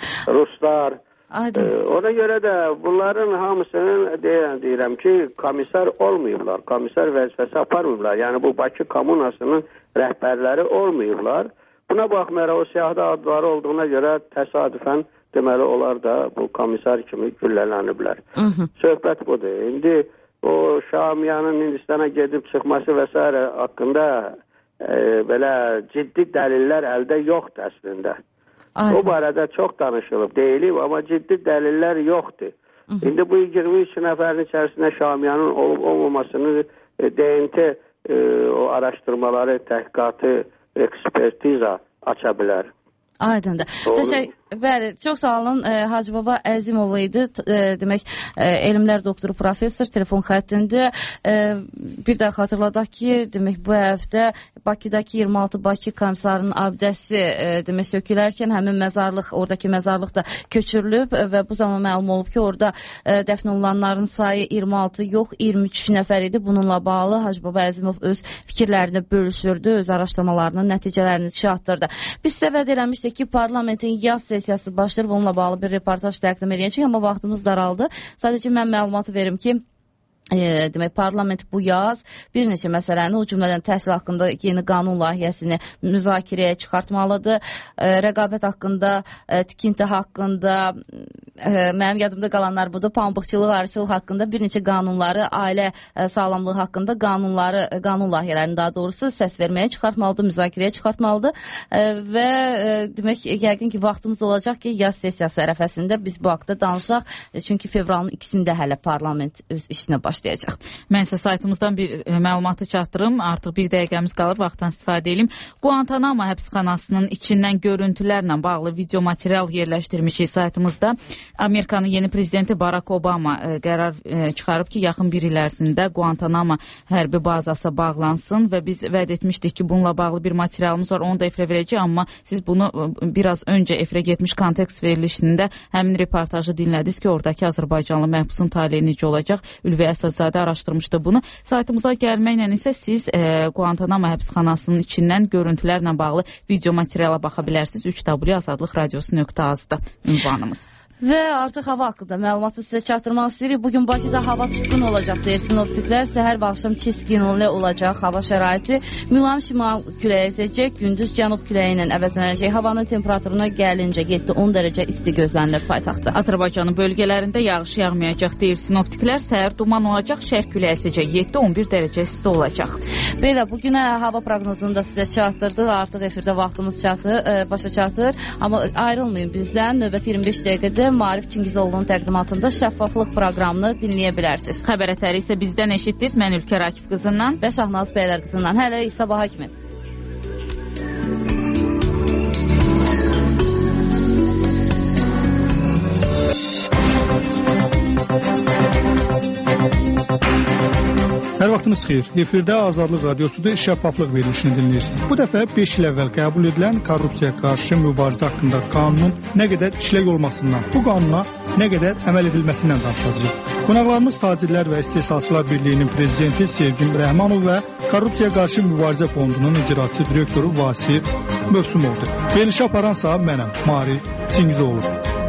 Ruslar. E, ona görə də bunların hamısının deyirəm, deyirəm ki, komissar olmayıblar. Komissar vəzifəsi aparmıyorlar. Yəni bu Bakı kommunasının rəhbərləri olmayıblar. Buna baxmayaraq o siyahıda adları olduğuna görə təsadüfən deməli onlar da bu komissar kimi güllələniblər. Söhbət budur. İndi o Şamiyanın Hindistana gedib çıxması və s. haqqında e, belə ciddi dəlillər əldə yoxdur əslində. Aynen. O barədə çox danışılıb, deyilib, amma ciddi dəlillər yoxdur. Hı -hı. İndi bu iyirmi üç nəfərin içərisində Şamiyanın olub olmamasını e, D N T e, o araşdırmaları, təhqiqatı, ekspertiza aça bilər. Aydındır. Təşəkkür. Bəli, çox sağ olun. E, Hacı Baba Əzimov idi. E, demək, e, elmlər doktoru professor telefon xəttində. E, bir də xatırladaq ki, demək bu həftə Bakıdakı iyirmi altı Bakı komissarının abidəsi e, demək sökülərkən həmin məzarlıq, oradakı məzarlıq da köçürülüb və bu zaman məlum olub ki, orada e, dəfn olunanların sayı iyirmi altı yox, iyirmi üç nəfər idi. Bununla bağlı Hacı Baba Əzimov öz fikirlərini bölüşürdü, öz araşdırmalarının nəticələrini çatdırdı. Biz sizə vəd eləmişdik ki, parlamentin yaz sessiyası başlayır. Bununla bağlı bir reportaj təqdim edəcək, amma vaxtımız daraldı. Sadəcə mən məlumatı verim ki, E, demək, parlament bu yaz bir neçə məsələni, o cümlədən təhsil haqqında yeni qanun layihəsini müzakirəyə çıxartmalıdır. E, rəqabət haqqında, e, tikinti haqqında, e, mənim yadımda qalanlar budur, pambıqçılıq, arıçılıq haqqında bir neçə qanunları, ailə e, sağlamlığı haqqında qanunları, e, qanun layihələrini daha doğrusu səs verməyə çıxartmalıdır, müzakirəyə çıxartmalıdır. E, və e, demək, yəqin ki, vaxtımız olacaq ki, yaz sessiyası ərəfəsində biz bu haqda danışaq. E, çünki fevralın ikisində hələ parlament öz işinə başlayacaq. başlayacaq. Mən isə saytımızdan bir e, məlumatı çatdırım. Artıq bir dəqiqəmiz qalır, vaxtdan istifadə edeyim. Guantanamo həbsxanasının içindən görüntülərlə bağlı video material yerləşdirmişik saytımızda. Amerikanın yeni prezidenti Barack Obama e, qərar e, çıxarıb ki, yaxın bir il ərzində Guantanamo hərbi bazası bağlansın və biz vəd etmişdik ki, bununla bağlı bir materialımız var, onu da efirə verəcək, amma siz bunu e, biraz öncə efirə getmiş kontekst verilişində həmin reportajı dinlədiniz ki, oradakı Azərbaycanlı məhbusun taleyi necə olacaq? Ülvi Əsədzadə araşdırmışdı bunu. Saytımıza gəlməklə isə siz e, Guantanamo həbsxanasının içindən görüntülərlə bağlı video materiala baxa bilərsiniz. üç w azadlıq radiosu nöqtə az-da ünvanımız. Və artıq hava haqqında məlumatı sizə çatdırmaq istəyirik. Bugün Bakıda hava tutqun olacaq deyir sinoptiklər. Səhər və axşam keskinli olacaq hava şəraiti. Mülayim şimal küləyi əsəcək, gündüz cənub küləyi ilə əvəzlənəcək. Havanın temperaturuna gəlincə yeddi on dərəcə isti gözlənilir paytaxtda. Azərbaycanın bölgələrində yağış yağmayacaq deyir sinoptiklər. Səhər duman olacaq, şərq küləyi əsəcək, yeddi on bir dərəcə isti olacaq. Belə bugünə hava proqnozunu da sizə çatdırdıq. Artıq efirdə vaxtımız çatır, e, başa çatır. Amma ayrılmayın bizdən. Növbəti iyirmi beş dəqiqədə Maarif Çingizoğlu'nun təqdimatında şəffaflıq proqramını dinləyə bilərsiniz. Xəbər ətəri isə bizdən eşitdiniz. Mən Ülkər Akif qızından və Şahnaz Bəylər qızından. Hələ sabaha kimi. Hər vaxtınız xeyir. Efirdə Azadlıq Radiosu'da şəffaflıq verilişini dinləyirsiniz. Bu dəfə beş il əvvəl qəbul edilən korrupsiyaya qarşı mübarizə haqqında qanunun nə qədər işlək olmasından, bu qanuna nə qədər əməl edilməsindən danışacağıq. Qonaqlarımız Tacirlər və İstehsalçılar Birliyinin prezidenti Sevgin Rəhmanov və Korrupsiyaya qarşı mübarizə fondunun icraçı direktoru Vasif Mövsümovdur. Verilişi aparan sahib mənəm, Maarif Çingizoğlu.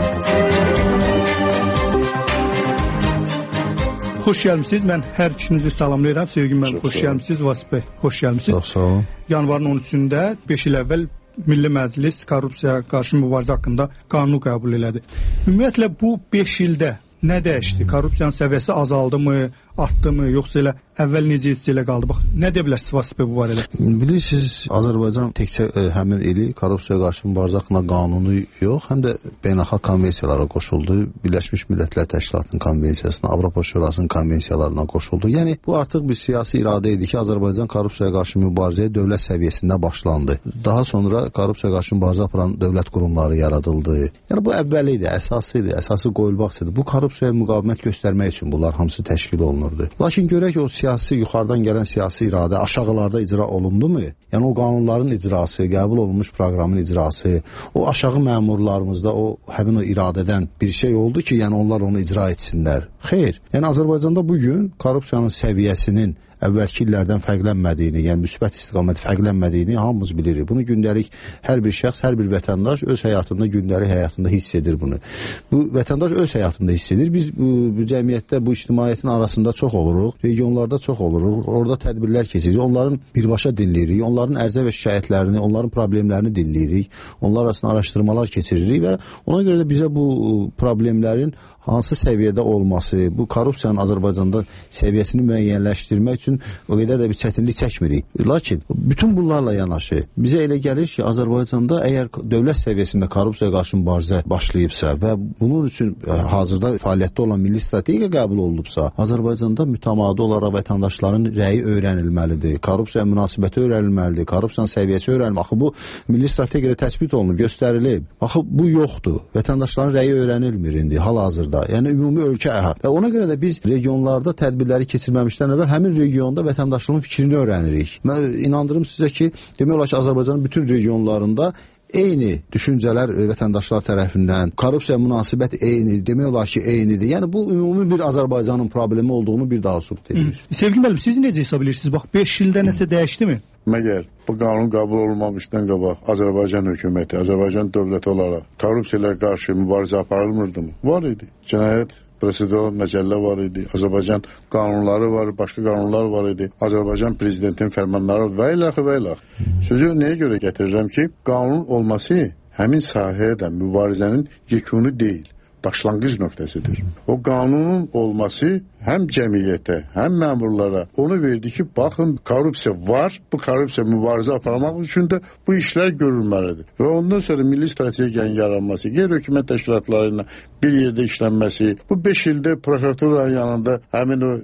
Xoş gəlmisiniz. Mən hər ikinizi salamlayıram. Sevgin müəllim, xoş gəlmisiniz. Vasif bəy, xoş gəlmisiniz. Çox sağ olun. Yanvarın on üçündə beş il əvvəl Milli Məclis korrupsiyaya qarşı mübarizə haqqında qanunu qəbul elədi. Ümumiyyətlə bu beş ildə nə dəyişdi? Korrupsiyanın səviyyəsi azaldı mı, artdı mı, yoxsa elə əvvəl necə etsə elə qaldı? Bax, nə deyə bilərsiniz Vasif bəy bu barədə? Bilirsiniz, Azərbaycan təkcə e, həmin ili korrupsiyaya qarşı mübarizə haqqında qanunu yox, həm də beynəlxalq konvensiyalara qoşuldu. Birləşmiş Millətlər Təşkilatının konvensiyasına, Avropa Şurasının konvensiyalarına qoşuldu. Yəni bu artıq bir siyasi iradə idi ki, Azərbaycan korrupsiyaya qarşı mübarizəyə dövlət səviyyəsində başlandı. Daha sonra korrupsiyaya qarşı mübarizə aparan dövlət qurumları yaradıldı. Yəni bu əvvəli idi, əsası idi, əsası qoyulmaq idi. Bu korrupsiyaya müqavimət göstərmək üçün bunlar hamısı təşkil olunurdu. Lakin görək o siyasi, yuxarıdan gələn siyasi iradə aşağılarda icra olundu mu? Yəni o qanunların icrası, qəbul olunmuş proqramın icrası, o aşağı məmurlarımızda o həmin o iradədən bir şey oldu ki, yəni onlar onu icra etsinlər. Xeyr. Yəni Azərbaycanda bugün korrupsiyanın səviyyəsinin əvvəlki illərdən fərqlənmədiyini, yəni müsbət istiqamət fərqlənmədiyini hamımız bilirik. Bunu gündəlik hər bir şəxs, hər bir vətəndaş öz həyatında, gündəlik həyatında hiss edir bunu. Bu vətəndaş öz həyatında hiss edir. Biz bu, bu cəmiyyətdə, bu ictimaiyyətin arasında çox oluruq, regionlarda çox oluruq, orada tədbirlər keçiririk, onların birbaşa dinləyirik, onların ərzə və şikayətlərini, onların problemlərini dinləyirik, onlar arasında araşdırmalar keçiririk və ona görə də bizə bu problemlərin hansı səviyyədə olması, bu korrupsiyanın Azərbaycanda səviyyəsini müəyyənləşdirmək üçün o qədər də bir çətinlik çəkmirik. Lakin bütün bunlarla yanaşı bizə elə gəlir ki, Azərbaycanda əgər dövlət səviyyəsində korrupsiyaya qarşı mübarizə başlayıbsa və bunun üçün hazırda fəaliyyətdə olan milli strategiya qəbul olunubsa, Azərbaycanda mütəmadi olaraq vətəndaşların rəyi öyrənilməlidir, korrupsiya münasibəti öyrənilməlidir, korrupsiyanın səviyyəsi öyrənilməlidir. Axı bu milli strategiyada təsbit olunub, göstərilib. Axı bu yoxdur. Vətəndaşların rəyi öyrənilmir indi hal-hazırda. Yəni ümumi ölkə əhatə. Və ona görə də biz regionlarda tədbirləri keçirməmişdən əvvəl həmin regionda vətəndaşların fikrini öyrənirik. Mən inandırım sizə ki, demək olar ki, Azərbaycanın bütün regionlarında eyni düşüncələr vətəndaşlar tərəfindən, korrupsiya münasibət eyni, demək olar ki, eynidir. Yəni bu ümumi bir Azərbaycanın problemi olduğunu bir daha sübut edir. Sevgin müəllim, siz necə hesab edirsiniz? Bax, beş ildə nəsə dəyişdimi? Məgər bu qanun qəbul olunmamışdan qabaq Azərbaycan hökuməti, Azərbaycan dövləti olaraq korrupsiyaya qarşı mübarizə aparılmırdı mı? Var idi. Cinayət prosedural məcəllə var idi. Azərbaycan qanunları var, başqa qanunlar var idi. Azərbaycan prezidentinin fərmanları və ilaxı və ilaxı. Sözü nəyə görə gətirirəm ki, qanun olması həmin sahəyə də mübarizənin yekunu deyil, başlanğıc nöqtəsidir. O qanunun olması həm cəmiyyətə, həm məmurlara onu verdi ki, baxın, korrupsiya var, bu korrupsiya mübarizə aparmaq üçün də bu işlər görülməlidir. Və ondan sonra milli strategiyanın yaranması, qeyri-hökumət təşkilatları ilə bir yerdə işlənməsi, bu beş ildə prokuratura yanında həmin o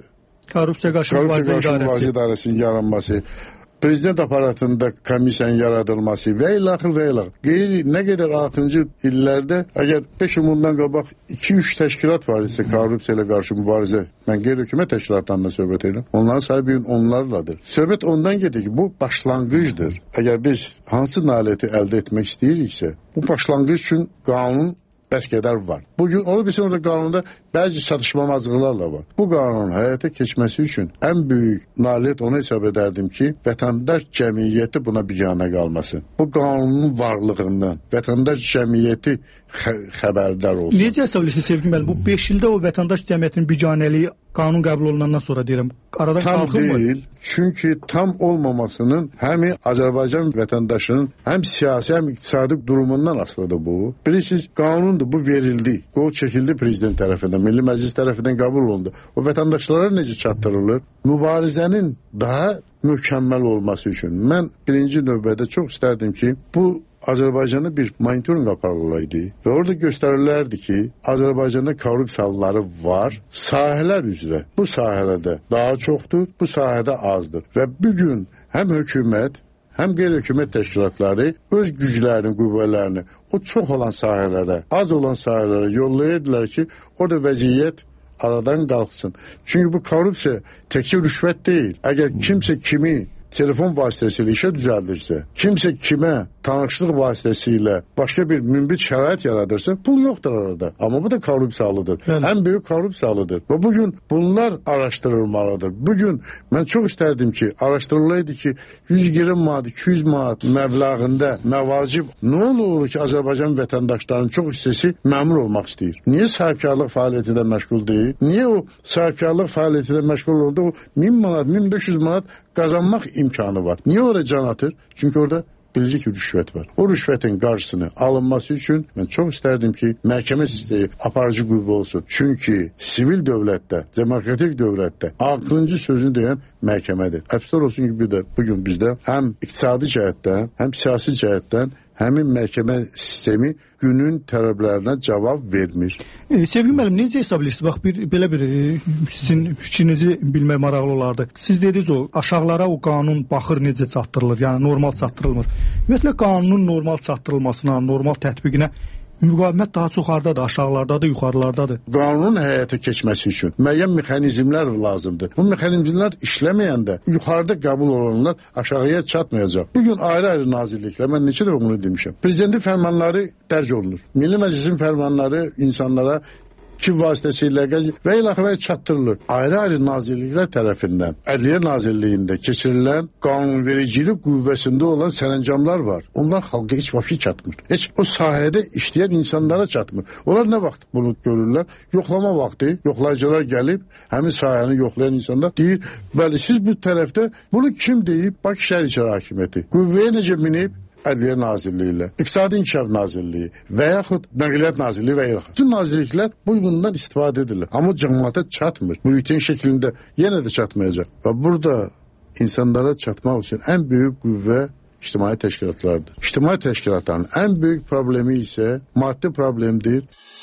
Korrupsiya qarşı mübarizə idarəsinin yaranması, prezident aparatında komissiyanın yaradılması və ilaxır və ilaxır. Qeyri nə qədər axırıncı illərdə, əgər beş il bundan qabaq iki üç təşkilat var isə korrupsiya ilə qarşı mübarizə, mən qeyri-hökumət təşkilatlarından da söhbət edirəm, onların sahibi onlarladır. Söhbət ondan gedir ki, bu başlanğıcdır. Əgər biz hansı nailiyyəti əldə etmək istəyiriksə, bu başlanğıc üçün qanun bəs qədər var. Bugün onu bilsin, orada qanunda bəzi çatışmamazlıqlarla var. Bu qanunun həyata keçməsi üçün ən böyük nailiyyət onu hesab edərdim ki, vətəndaş cəmiyyəti buna biganə qalmasın. Bu qanunun varlığından vətəndaş cəmiyyəti xə xəbərdar olsun. Necə hesab edirsiniz Sevgi müəllim? Bu beş ildə o vətəndaş cəmiyyətinin biganəliyi qanun qəbul olunandan sonra deyirəm, aradan qalxır mı? Tam deyil. Çünki tam olmamasının həm Azərbaycan vətəndaşının həm siyasi, həm iqtisadi durumundan asılıdır bu. Bilirsiniz, qanundur, bu verildi. Qol çəkildi prezident tərəfindən, Milli Məclis tərəfindən qəbul olundu. O vətəndaşlara necə çatdırılır? Mübarizənin daha mükəmməl olması üçün mən birinci növbədə çox istərdim ki, bu Azərbaycanda bir monitoring aparılaydı və orada göstərilərdi ki, Azərbaycanda korrupsiya halları var, sahələr üzrə. Bu sahələrdə daha çoxdur, bu sahədə azdır. Və bugün həm hökumət, həm qeyri-hökumət təşkilatları öz güclərini, qüvvələrini o çox olan sahələrə, az olan sahələrə yollayırdılar ki, orada vəziyyət aradan qalxsın. Çünki bu korrupsiya təkcə rüşvət deyil. Əgər kimsə kimi telefon vasitəsilə işə düzəldirsə, kimsə kimə tanışlıq vasitəsilə başqa bir münbit şərait yaradırsa, pul yoxdur arada. Amma bu da korrupsiyalıdır. Yəni. Ən böyük korrupsiyalıdır. Və bugün bunlar araşdırılmalıdır. Bugün mən çox istərdim ki, araşdırılaydı ki, yüz iyirmi manat, iki yüz manat məbləğində məvacib nə olur ki, Azərbaycan vətəndaşlarının çox hissəsi məmur olmaq istəyir? Niyə sahibkarlıq fəaliyyətində məşğul deyil? Niyə o sahibkarlıq fəaliyyətində məşğul olanda o min manat, min beş yüz manat qazanmaq imkanı var? Niyə oraya can atır? Çünki orada bilir ki, rüşvət var. O rüşvətin qarşısını alınması üçün mən çox istərdim ki, məhkəmə sistemi aparıcı qüvvə olsun. Çünki sivil dövlətdə, demokratik dövlətdə axırıncı sözünü deyən məhkəmədir. Əfsər olsun ki, bir də bugün bizdə həm iqtisadi cəhətdən, həm siyasi cəhətdən həmin məhkəmə sistemi günün tələblərinə cavab vermir. E, Sevgi müəllim, necə hesab edirsiniz? Bax, bir, belə bir e, sizin fikrinizi bilmək maraqlı olardı. Siz dediniz o, aşağılara o qanun baxır necə çatdırılır, yəni normal çatdırılmır. Ümumiyyətlə, qanunun normal çatdırılmasına, normal tətbiqinə müqavimət daha çox hardadır, aşağılardadır, yuxarılardadır. Qanunun həyata keçməsi üçün müəyyən mexanizmlər lazımdır. Bu mexanizmlər işləməyəndə yuxarıda qəbul olunanlar aşağıya çatmayacaq. Bugün ayrı-ayrı nazirliklər, mən neçə dəfə bunu demişəm, prezidentin fərmanları dərc olunur. Milli Məclisin fərmanları insanlara kim vasitəsilə və ilaxıra çatdırılır. Ayrı-ayrı nazirliklər tərəfindən Ədliyyə Nazirliyində keçirilən qanunvericilik qüvvəsində olan sərəncamlar var. Onlar xalqa heç vaxt çatmır. Heç o sahədə işləyən insanlara çatmır. Onlar nə vaxt bunu görürlər? Yoxlama vaxtı, yoxlayıcılar gəlib, həmin sahəni yoxlayan insanlar deyir, bəli, siz bu tərəfdə bunu kim deyib? Bakı Şəhər İcra Hakimiyyəti. Qüvvəyə necə minib? Ədliyyə Nazirliyi ilə, İqtisadi İnkişaf Nazirliyi və yaxud Nəqliyyat Nazirliyi və yaxud. Bütün nazirliklər bundan istifadə edirlər. Amma cəmiyyətə çatmır. Bu bütün şəklində yenə də çatmayacaq. Və burada insanlara çatmaq üçün ən böyük qüvvə ictimai təşkilatlardır. İctimai təşkilatların ən böyük problemi isə maddi problemdir.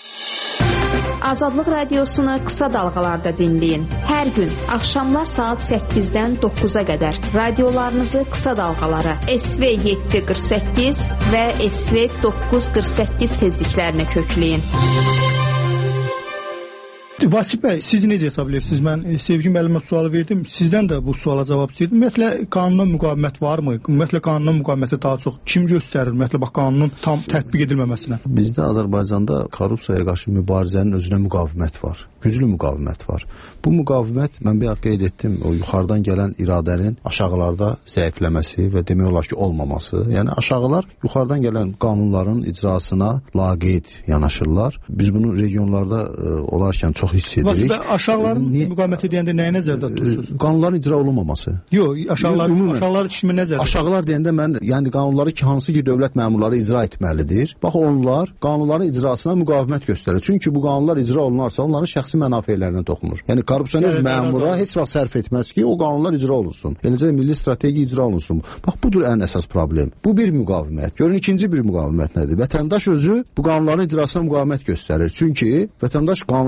Azadlıq Radiosunu qısa dalğalarda dinləyin. Hər gün axşamlar saat səkkizdən doqquza qədər radiolarınızı qısa dalğalara S V yeddi qırx səkkiz və S V doqquz qırx səkkiz tezliklərinə kökləyin. Vasif bəy, siz necə hesab edirsiniz? Mən e, Sevgi müəllimə sualı verdim. Sizdən də bu suala cavab istəyirdim. Ümumiyyətlə, qanuna müqavimət varmı? Ümumiyyətlə, qanuna müqaviməti daha çox kim göstərir? Ümumiyyətlə, bax, qanunun tam tətbiq edilməməsinə. Bizdə Azərbaycanda korrupsiyaya qarşı mübarizənin özünə müqavimət var. Güclü müqavimət var. Bu müqavimət, mən bir qeyd etdim, o yuxarıdan gələn iradənin aşağılarda zəifləməsi və demək olar ki, olmaması. Yəni, aşağılar yuxarıdan gələn qanunların icrasına laqeyd yanaşırlar. Biz bunu regionlarda e, olarkən çox hiss edirik. Vasif, aşağıların Niye, müqaviməti deyəndə nəyə nəzərdə tutursunuz? Qanunların icra olunmaması. Yox, aşağılar, Ümumən, aşağılar kimi nəzərdə? Aşağılar deyəndə mən, yəni qanunları ki, hansı ki, dövlət məmurları icra etməlidir. Bax, onlar qanunların icrasına müqavimət göstərir. Çünki bu qanunlar icra olunarsa, onların şəxsi mənafelərinə toxunur. Yəni, korrupsioner məmura heç vaxt sərf etməz ki, o qanunlar icra olunsun. Eləcə milli strategiya icra olunsun. Bax, budur ən əsas problem. Bu bir müqavimət. Görün, ikinci bir müqavimət nədir? Vətəndaş özü bu qanunların icrasına müqavimət göstərir. Çünki vətəndaş qanunsuz olaraq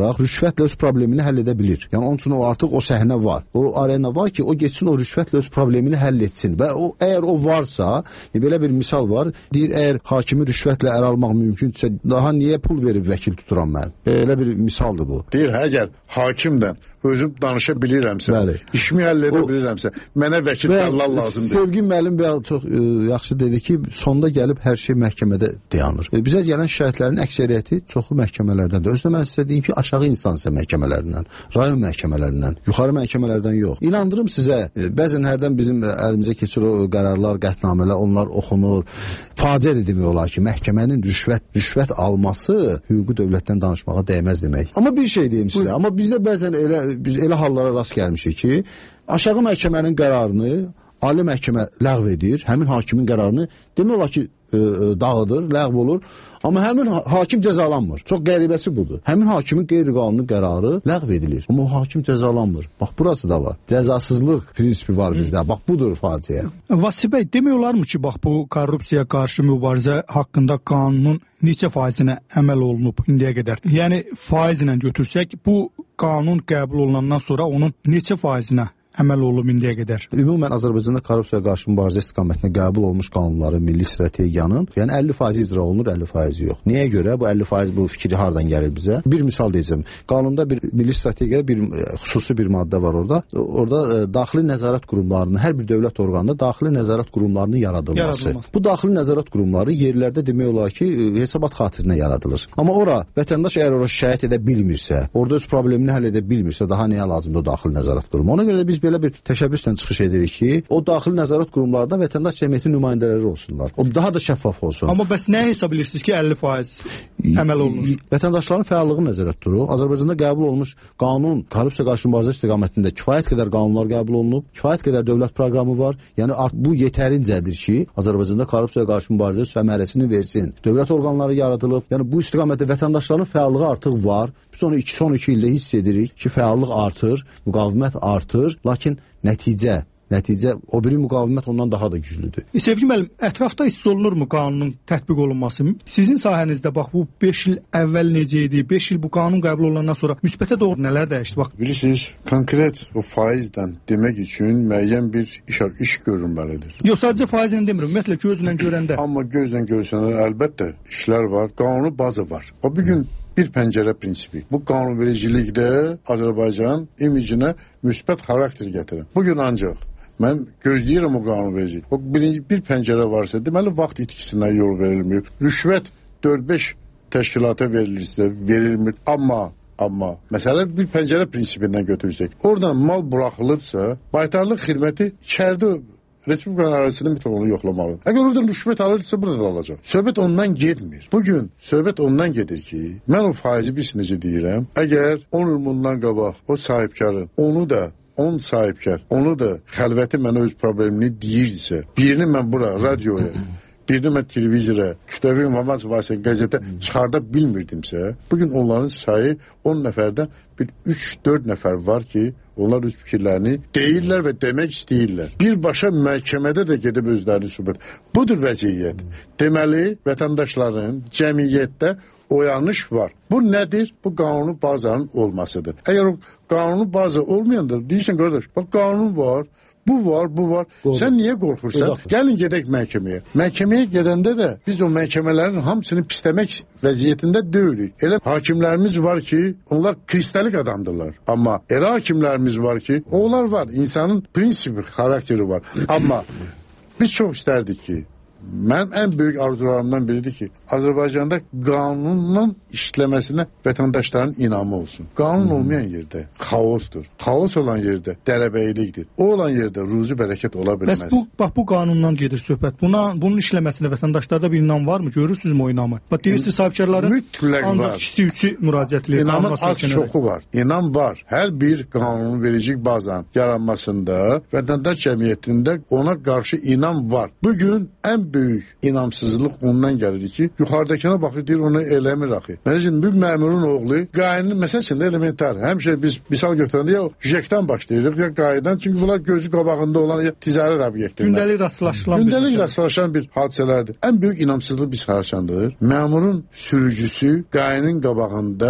olaraq rüşvətlə öz problemini həll edə bilir. Yəni onun üçün o artıq o səhnə var. O arena var ki, o getsin o rüşvətlə öz problemini həll etsin və o əgər o varsa, belə bir misal var. Deyir, əgər hakimi rüşvətlə əl almaq mümkündürsə, daha niyə pul verib vəkil tuturam mən? Belə bir misaldır bu. Deyir, əgər hakimdən özüm danışa bilirəmsə, bəli, işimi həll edə o, bilirəmsə, mənə vəkil dəlal lazımdır. Sevgin müəllim bir çox ə, yaxşı dedi ki, sonda gəlib hər şey məhkəmədə dayanır. E, bizə gələn şikayətlərin əksəriyyəti çoxu məhkəmələrdəndir. Özdə mən sizə deyim ki, aşağı instansiya məhkəmələrindən, rayon məhkəmələrindən, yuxarı məhkəmələrdən yox. İnandırım sizə, e, bəzən hərdən bizim əlimizə keçir o qərarlar, qətnamələr, onlar oxunur. Faciədir demək olar ki, məhkəmənin rüşvət, rüşvət alması hüquqi dövlətdən danışmağa dəyməz demək. Amma bir şey deyim sizə, amma bizdə bəzən elə biz elə hallara rast gəlmişik ki, aşağı məhkəmənin qərarını ali məhkəmə ləğv edir, həmin hakimin qərarını demək olar ki, ə, dağıdır, ləğv olur, amma həmin hakim cəzalanmır. Çox qəribəsi budur. Həmin hakimin qeyri-qanuni qərarı ləğv edilir, amma o hakim cəzalanmır. Bax, burası da var. Cəzasızlıq prinsipi var bizdə. Bax, budur faciə. Vasif bəy, demək olarmı ki, bax, bu korrupsiya qarşı mübarizə haqqında qanunun neçə faizinə əməl olunub indiyə qədər? Yəni, faizlə götürsək, bu qanun qəbul olunandan sonra onun neçə faizinə əməl olunub indiyə qədər? Ümumən Azərbaycanda korrupsiya qarşı mübarizə istiqamətində qəbul olmuş qanunların, milli strategiyanın, yəni əlli faizi icra olunur, əlli faizi yox. Niyə görə? Bu əlli faiz bu fikri hardan gəlir bizə? Bir misal deyəcəm. Qanunda bir milli strategiyada bir xüsusi bir maddə var orada. Orada e, daxili nəzarət qurumlarının, hər bir dövlət orqanında daxili nəzarət qurumlarının yaradılması. Yaradılmaz. Bu daxili nəzarət qurumları yerlərdə demək olar ki, hesabat xatirinə yaradılır. Amma ora vətəndaş əgər ora şikayət edə bilmirsə, orada öz problemini həll edə bilmirsə, daha nəyə lazımdır o daxili nəzarət qurumu? Ona görə də biz belə bir təşəbbüslə çıxış edirik ki, o daxili nəzarət qurumlarında vətəndaş cəmiyyətin nümayəndələri olsunlar. O daha da şəffaf olsun. Amma bəs nə hesab edirsiniz ki, əlli faiz əməl olunur? Vətəndaşların fəallığı nəzərdə tutulur. Azərbaycanda qəbul olmuş qanun, korrupsiya qarşı mübarizə istiqamətində kifayət qədər qanunlar qəbul olunub, kifayət qədər dövlət proqramı var. Yəni bu yetərincədir ki, Azərbaycanda korrupsiya qarşı mübarizə səmərəsini versin. Dövlət orqanları yaradılıb. Yəni bu istiqamətdə vətəndaşların fəallığı artıq var. Biz onu iki, son iki ildə hiss edirik ki, fəallıq artır, müqavimət artır, lakin nəticə, nəticə o biri müqavimət ondan daha da güclüdür. E, Sevgi müəllim, ətrafda hiss olunurmu qanunun tətbiq olunması? Sizin sahənizdə bax bu beş il əvvəl necə idi? beş il bu qanun qəbul olunandan sonra müsbətə doğru nələr dəyişdi? Bax, bilirsiniz, konkret o faizdən demək üçün müəyyən bir iş, iş görünməlidir. Yox, sadəcə faizlə demirəm, ümumiyyətlə gözlə görəndə. Amma gözlə görsənlər əlbəttə işlər var, qanuni bazı var. O bir gün bir pəncərə prinsipi. Bu qanunvericilikdə Azərbaycan imicinə müsbət xarakter gətirir. Bugün ancaq mən gözləyirəm o qanunvericilik. O birinci bir pəncərə varsa, deməli vaxt itkisinə yol verilmir. Rüşvət dörd beş təşkilata verilirsə, verilmir. Amma Amma məsələ bir pəncərə prinsipindən götürsək, oradan mal buraxılıbsa, baytarlıq xidməti içəridə Respublikanın arasında bir onu yoxlamalı. Əgər oradan rüşvət alırsa, burada da alacaq. Söhbət ondan getmir. Bugün söhbət ondan gedir ki, mən o faizi bir necə deyirəm, əgər on il bundan qabaq o sahibkarın, onu da on sahibkar, onu da xəlvəti mənə öz problemini deyirdisə, birini mən bura, radioya, birini mən televizora, kütləvi informasiya vasitəsilə qəzetə çıxarda bilmirdimsə, bugün onların sayı on nəfərdən bir üç dörd nəfər var ki, onlar öz fikirlərini deyirlər və demək istəyirlər. Birbaşa məhkəmədə də gedib özlərini sübut. Budur vəziyyət. Deməli, vətəndaşların cəmiyyətdə oyanış var. Bu nədir? Bu qanuni bazanın olmasıdır. Əgər o qanuni baza olmayandır, deyirsən qardaş, bax qanun var, bu var, bu var. Doğru. Sən niyə qorxursan? Doğru. Gəlin gedək məhkəməyə. Məhkəməyə gedəndə də biz o məhkəmələrin hamısını pisləmək vəziyyətində deyilik. Elə hakimlərimiz var ki, onlar kristalik adamdırlar. Amma elə hakimlərimiz var ki, onlar var. İnsanın prinsipi, xarakteri var. Amma biz çox istərdik ki, mən ən böyük arzularımdan biridir ki, Azərbaycanda qanunun işləməsinə vətəndaşların inamı olsun. Qanun olmayan yerdə xaosdur. Xaos olan yerdə dərəbəylikdir. O olan yerdə ruzi bərəkət ola bilməz. Bəs bu, bax, bu qanundan gedir söhbət. Buna, bunun işləməsinə vətəndaşlarda bir inam varmı? Görürsünüzmü o inamı? Bax, deyirsiniz sahibkarların ancaq ikisi üçü müraciət edir. İnamın az çoxu var. İnam var. Hər bir qanunverici bazanın yaranmasında vətəndaş cəmiyyətində ona qarşı inam var. Bugün ən böyük inamsızlıq ondan gəlir ki, yuxarıdakına baxır, deyir, onu eləmir axı. Məsələn, bir məmurun oğlu qayının məsələsində elementar. Həmişə biz misal götürəndə ya jekdən başlayırıq, ya qayıdan, çünki bunlar gözü qabağında olan ya ticarət obyektləri. Gündəlik rastlaşılan Gündəlik rastlaşan bir hadisələrdir. Ən böyük inamsızlıq biz harçandır. Məmurun sürücüsü qayının qabağında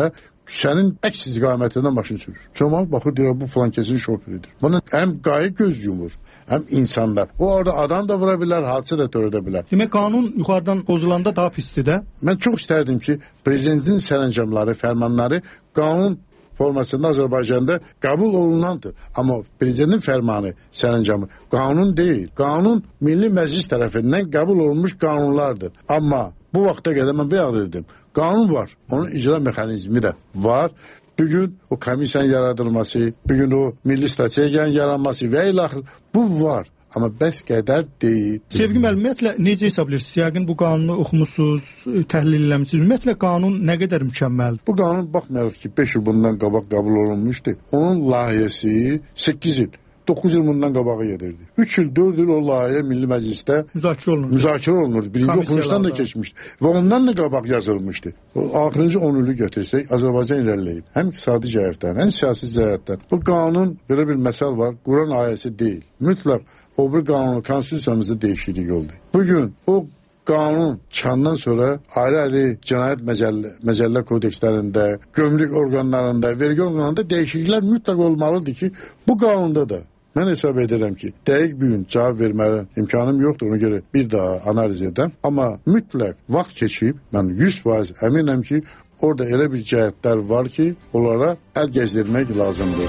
sənin əks istiqamətindən maşın sürür. Cəmaət baxır, deyir, bu falan kesin şoförüdür. Bunun həm qayı göz yumur, həm insanlar. O orada adam da vura bilər, hadisə də törədə bilər. Demək, qanun yuxarıdan pozulanda daha pisdir də. Mən çox istərdim ki, prezidentin sərəncamları, fərmanları qanun formasında Azərbaycanda qəbul olunandır. Amma prezidentin fərmanı, sərəncamı qanun deyil. Qanun Milli Məclis tərəfindən qəbul olunmuş qanunlardır. Amma bu vaxta qədər mən bəyan edirdim. Qanun var, onun icra mexanizmi də var. Bugün o komissiyanın yaradılması, bugün o milli stratejiyanın yaranması və ilaxır, bu var. Amma bəs qədər deyil. Sevgi müəllim, ümumiyyətlə necə hesablayırsınız? Yəqin bu qanunu oxumusunuz, təhlil eləmisiniz. Ümumiyyətlə qanun nə qədər mükəmməldir? Bu qanun baxmayaraq ki, beş il bundan qabaq qəbul olunmuşdu. Onun layihəsi səkkiz il, doqquz il bundan qabağa gedirdi. üç il, dörd il o layihə Milli Məclisdə müzakirə olunurdu. Müzakirə olunurdu. Birinci oxunuşdan da keçmişdi. Və ondan da qabaq yazılmışdı. O axırıncı on ili götürsək, Azərbaycan irəliləyib. Həm iqtisadi cəhətdən, həm siyasi cəhətdən. Bu qanun, belə bir məsəl var, Quran ayəsi deyil. Mütləq o bir qanunu, konstitusiyamızda dəyişiklik oldu. Bugün o qanun çıxandan sonra ayrı-ayrı cinayət məcəllə, məcəllə kodekslərində, gömrük orqanlarında, vergi orqanlarında dəyişikliklər mütləq olmalıdır ki, bu qanunda da mən hesab edirəm ki, dəqiq bir gün cavab verməyə imkanım yoxdur, ona görə bir daha analiz edəm. Amma mütləq vaxt keçib, mən yüz faiz əminəm ki, orada elə bir cəhətlər var ki, onlara əl gəzdirmək lazımdır.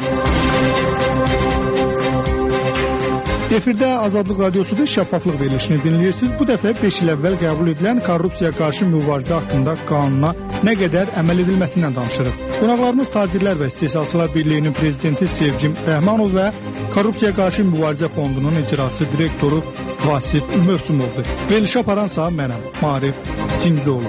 Efirdə Azadlıq Radiosu'da şəffaflıq verilişini dinləyirsiniz. Bu dəfə beş il əvvəl qəbul edilən korrupsiyaya qarşı mübarizə haqqında qanuna nə qədər əməl edilməsindən danışırıq. Qonaqlarımız Tacirlər və İstehsalçılar Birliyinin prezidenti Sevgim Rəhmanov və Korrupsiyaya qarşı mübarizə fondunun icraçı direktoru Vasif Mövsümovdur. Verilişi aparansa mənəm, Marif Cimzoğlu.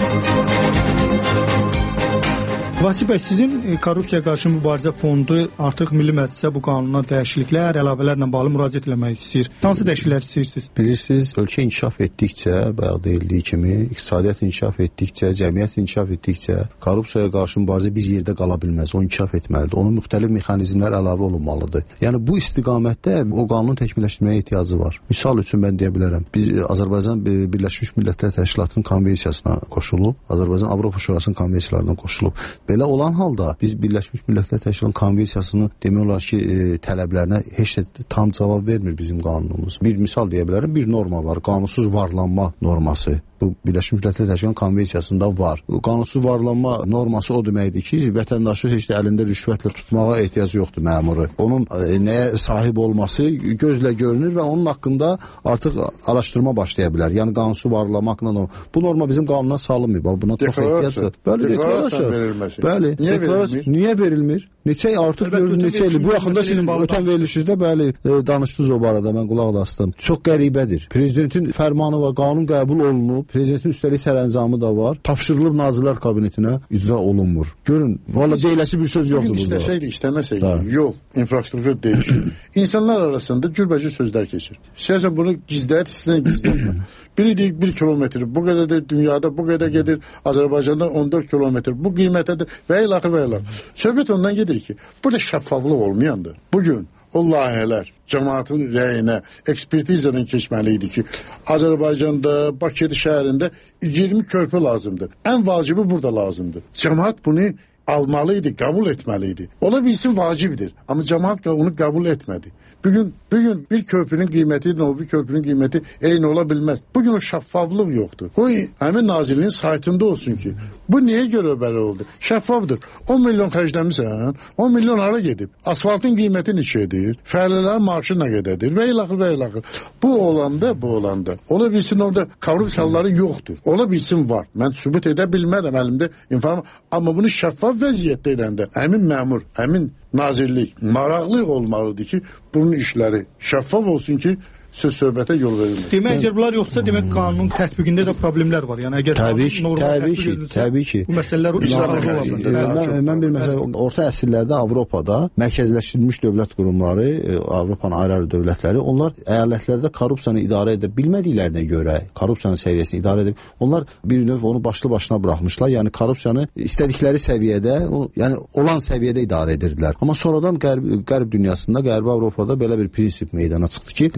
Vasif bəy, sizin korrupsiyaya qarşı mübarizə fondu artıq Milli Məclisə bu qanuna dəyişikliklər, əlavələrlə bağlı müraciət etmək istəyir. Hansı dəyişikliklər istəyirsiniz? Bilirsiniz, ölkə inkişaf etdikcə, bayaq deyildiyi kimi, iqtisadiyyat inkişaf etdikcə, cəmiyyət inkişaf etdikcə, korrupsiyaya qarşı mübarizə bir yerdə qala bilməz, o inkişaf etməlidir. Onun müxtəlif mexanizmlər əlavə olunmalıdır. Yəni bu istiqamətdə o qanunu təkmilləşdirməyə ehtiyacı var. Misal üçün mən deyə bilərəm, biz Azərbaycan Birləşmiş Millətlər Təşkilatının konvensiyasına qoşulub, Azərbaycan Avropa Şurasının konvensiyalarına qoşulub. Belə olan halda biz Birləşmiş Millətlər Təşkilatının konvensiyasını demək olar ki, e, tələblərinə heç də tam cavab vermir bizim qanunumuz. Bir misal deyə bilərəm, bir norma var, qanunsuz varlanma norması. Bu Birləşmiş Millətlər Təşkilatının konvensiyasında var. Qanunsuz varlanma norması o deməkdir ki, vətəndaşı heç də əlində rüşvətlə tutmağa ehtiyac yoxdur məmuru. Onun e, nəyə sahib olması gözlə görünür və onun haqqında artıq araşdırma başlaya bilər. Yəni qanunsuz varlanmaqla norma. Bu norma bizim qanuna salınmayıb. Buna çox ehtiyac var. Bəli, deklarasiya verilməsi. Bəli, niyə verilmir? Niyə verilmir? Neçə artıq görür, neçə il. Bu yaxında siz ötən verilişinizdə bəli e, danışdınız o barədə, mən qulaq asdım. Çox qəribədir. Prezidentin fərmanı var, qanun qəbul olunub, prezidentin üstəlik sərəncamı da var. Tapşırılıb Nazirlər Kabinetinə, icra olunmur. Görün, valla deyiləsi bir söz yoxdur burada. İstəsəydik, istəməsəydik, yol, infrastruktur değişir. İnsanlar arasında cürbəcür sözlər keçir. Siyəsən bunu gizlət, istəyən gizlətmə. Biri deyik bir kilometr, bu qədərdir dünyada, bu qədər gedir, Azərbaycanda on dörd kilometr, bu qiymətədir və ilaxır və ilaxır. Söhbət ondan gedir ki, burada şəffaflıq olmayandır. Bugün o layihələr cəmaatın rəyinə, ekspertizadan keçməli idi ki, Azərbaycanda, Bakı şəhərində iyirmi körpü lazımdır. Ən vacibi burada lazımdır. Cəmaat bunu almalı idi, qəbul etməli idi. Ola bilsin vacibdir, amma cəmaat onu qəbul etmədi. Bugün, bugün bir köprünün qiyməti ilə o bir köprünün qiyməti eyni ola bilməz. Bugün o şəffaflıq yoxdur. Qoy həmin nazirliyin saytında olsun ki, bu niyə görə belə oldu? Şəffafdır. on milyon xərcləmirsən, on milyon hara gedib? Asfaltın qiyməti neçədir? Fəaliyyələrin maaşı nə qədərdir? Və ilaxır və ilaxır. Bu olanda, bu olanda. Ola bilsin orada korrupsiyaları yoxdur. Ola bilsin var. Mən sübut edə bilmərəm əlimdə informasiya. Amma bunu şəffaf vəziyyətdə edəndə həmin məmur, həmin nazirlik maraqlı olmalıdır ki, bunun işləri şəffaf olsun ki, söz söhbətə yol verilmir. Demək, əgər bunlar yoxsa, demək qanunun tətbiqində də problemlər var. Yəni əgər təbii ki, təbii ki, təbii ki. Bu məsələlər icralarda ola bilər. Mən, mən bir məsələ, orta əsrlərdə Avropada mərkəzləşdirilmiş dövlət qurumları, Avropanın ayrı-ayrı dövlətləri, onlar əyalətlərdə korrupsiyanı idarə edə bilmədiklərinə görə, korrupsiyanın səviyyəsini idarə edib, onlar bir növ onu başlı başına buraxmışlar. Yəni korrupsiyanı istədikləri səviyyədə, yəni olan səviyyədə idarə edirdilər. Amma sonradan qərb, qərb dünyasında, qərbi Avropada belə bir prinsip meydana çıxdı ki, deməli,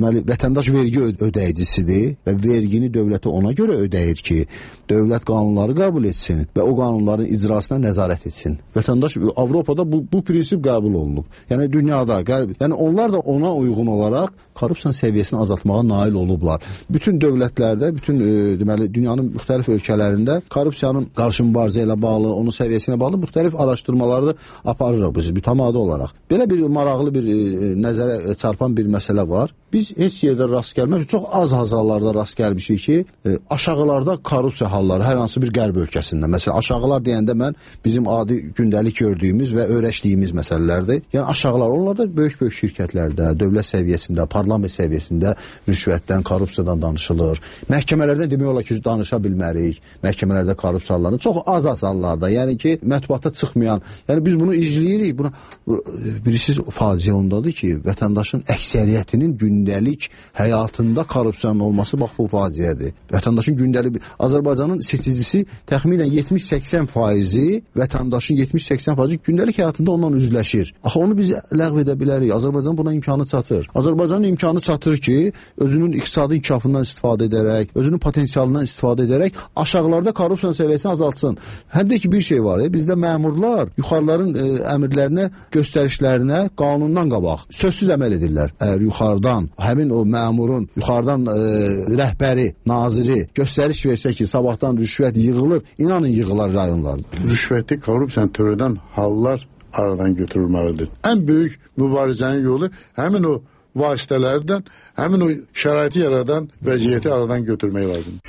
vətəndaş vergi ödəyicisidir və vergini dövlətə ona görə ödəyir ki, dövlət qanunları qəbul etsin və o qanunların icrasına nəzarət etsin. Vətəndaş Avropada bu, bu prinsip qəbul olunub. Yəni dünyada, yəni onlar da ona uyğun olaraq korrupsiya səviyyəsini azaltmağa nail olublar. Bütün dövlətlərdə, bütün e, deməli dünyanın müxtəlif ölkələrində korrupsiyanın qarşı mübarizə ilə bağlı, onun səviyyəsinə bağlı müxtəlif araşdırmaları da aparırıq biz mütəmadi olaraq. Belə bir maraqlı bir e, nəzərə çarpan bir məsələ var. Biz heç yerdə rast gəlməmişik, çox az hallarda rast gəlmişik ki, e, aşağılarda korrupsiya halları hər hansı bir qərb ölkəsində. Məsələn, aşağılar deyəndə mən bizim adi gündəlik gördüyümüz və öyrəşdiyimiz məsələlərdir. Yəni aşağılar, onlar da böyük-böyük şirkətlərdə, dövlət səviyyəsində, parlament səviyyəsində rüşvətdən, korrupsiyadan danışılır. Məhkəmələrdə demək olar ki, danışa bilmərik. Məhkəmələrdə korrupsiyaların çox az-az hallarda, yəni ki, mətbuata çıxmayan, yəni biz bunu izləyirik. Buna birisiz faciə ondadır ki, vətəndaşın əksəriyyətinin gündəlik həyatında korrupsiyanın olması bax bu faciədir. Vətəndaşın gündəlik Azərbaycanın seçicisi təxminən yetmiş səksən faizi vətəndaşın yetmiş səksən faizi gündəlik həyatında onunla üzləşir. Axı onu biz ləğv edə bilərik. Azərbaycan buna imkanı çatır. Azərbaycanın imkanı çatır ki, özünün iqtisadi inkişafından istifadə edərək, özünün potensialından istifadə edərək aşağılarda korrupsiya səviyyəsini azaltsın. Həm də ki bir şey var, ya, bizdə məmurlar yuxarıların e, əmrlərinə, göstərişlərinə qanundan qabaq sözsüz əməl edirlər. Əgər yuxarıdan həmin o məmurun yuxarıdan e, rəhbəri, naziri göstəriş versə ki, sabahdan rüşvət yığılır, inanın yığılar rayonlarda. Rüşvəti, korrupsiyanı törədən hallar aradan götürülməlidir. Ən böyük mübarizənin yolu həmin o vasitələrdən, həmin o şəraiti yaradan vəziyyəti aradan götürmək lazımdır.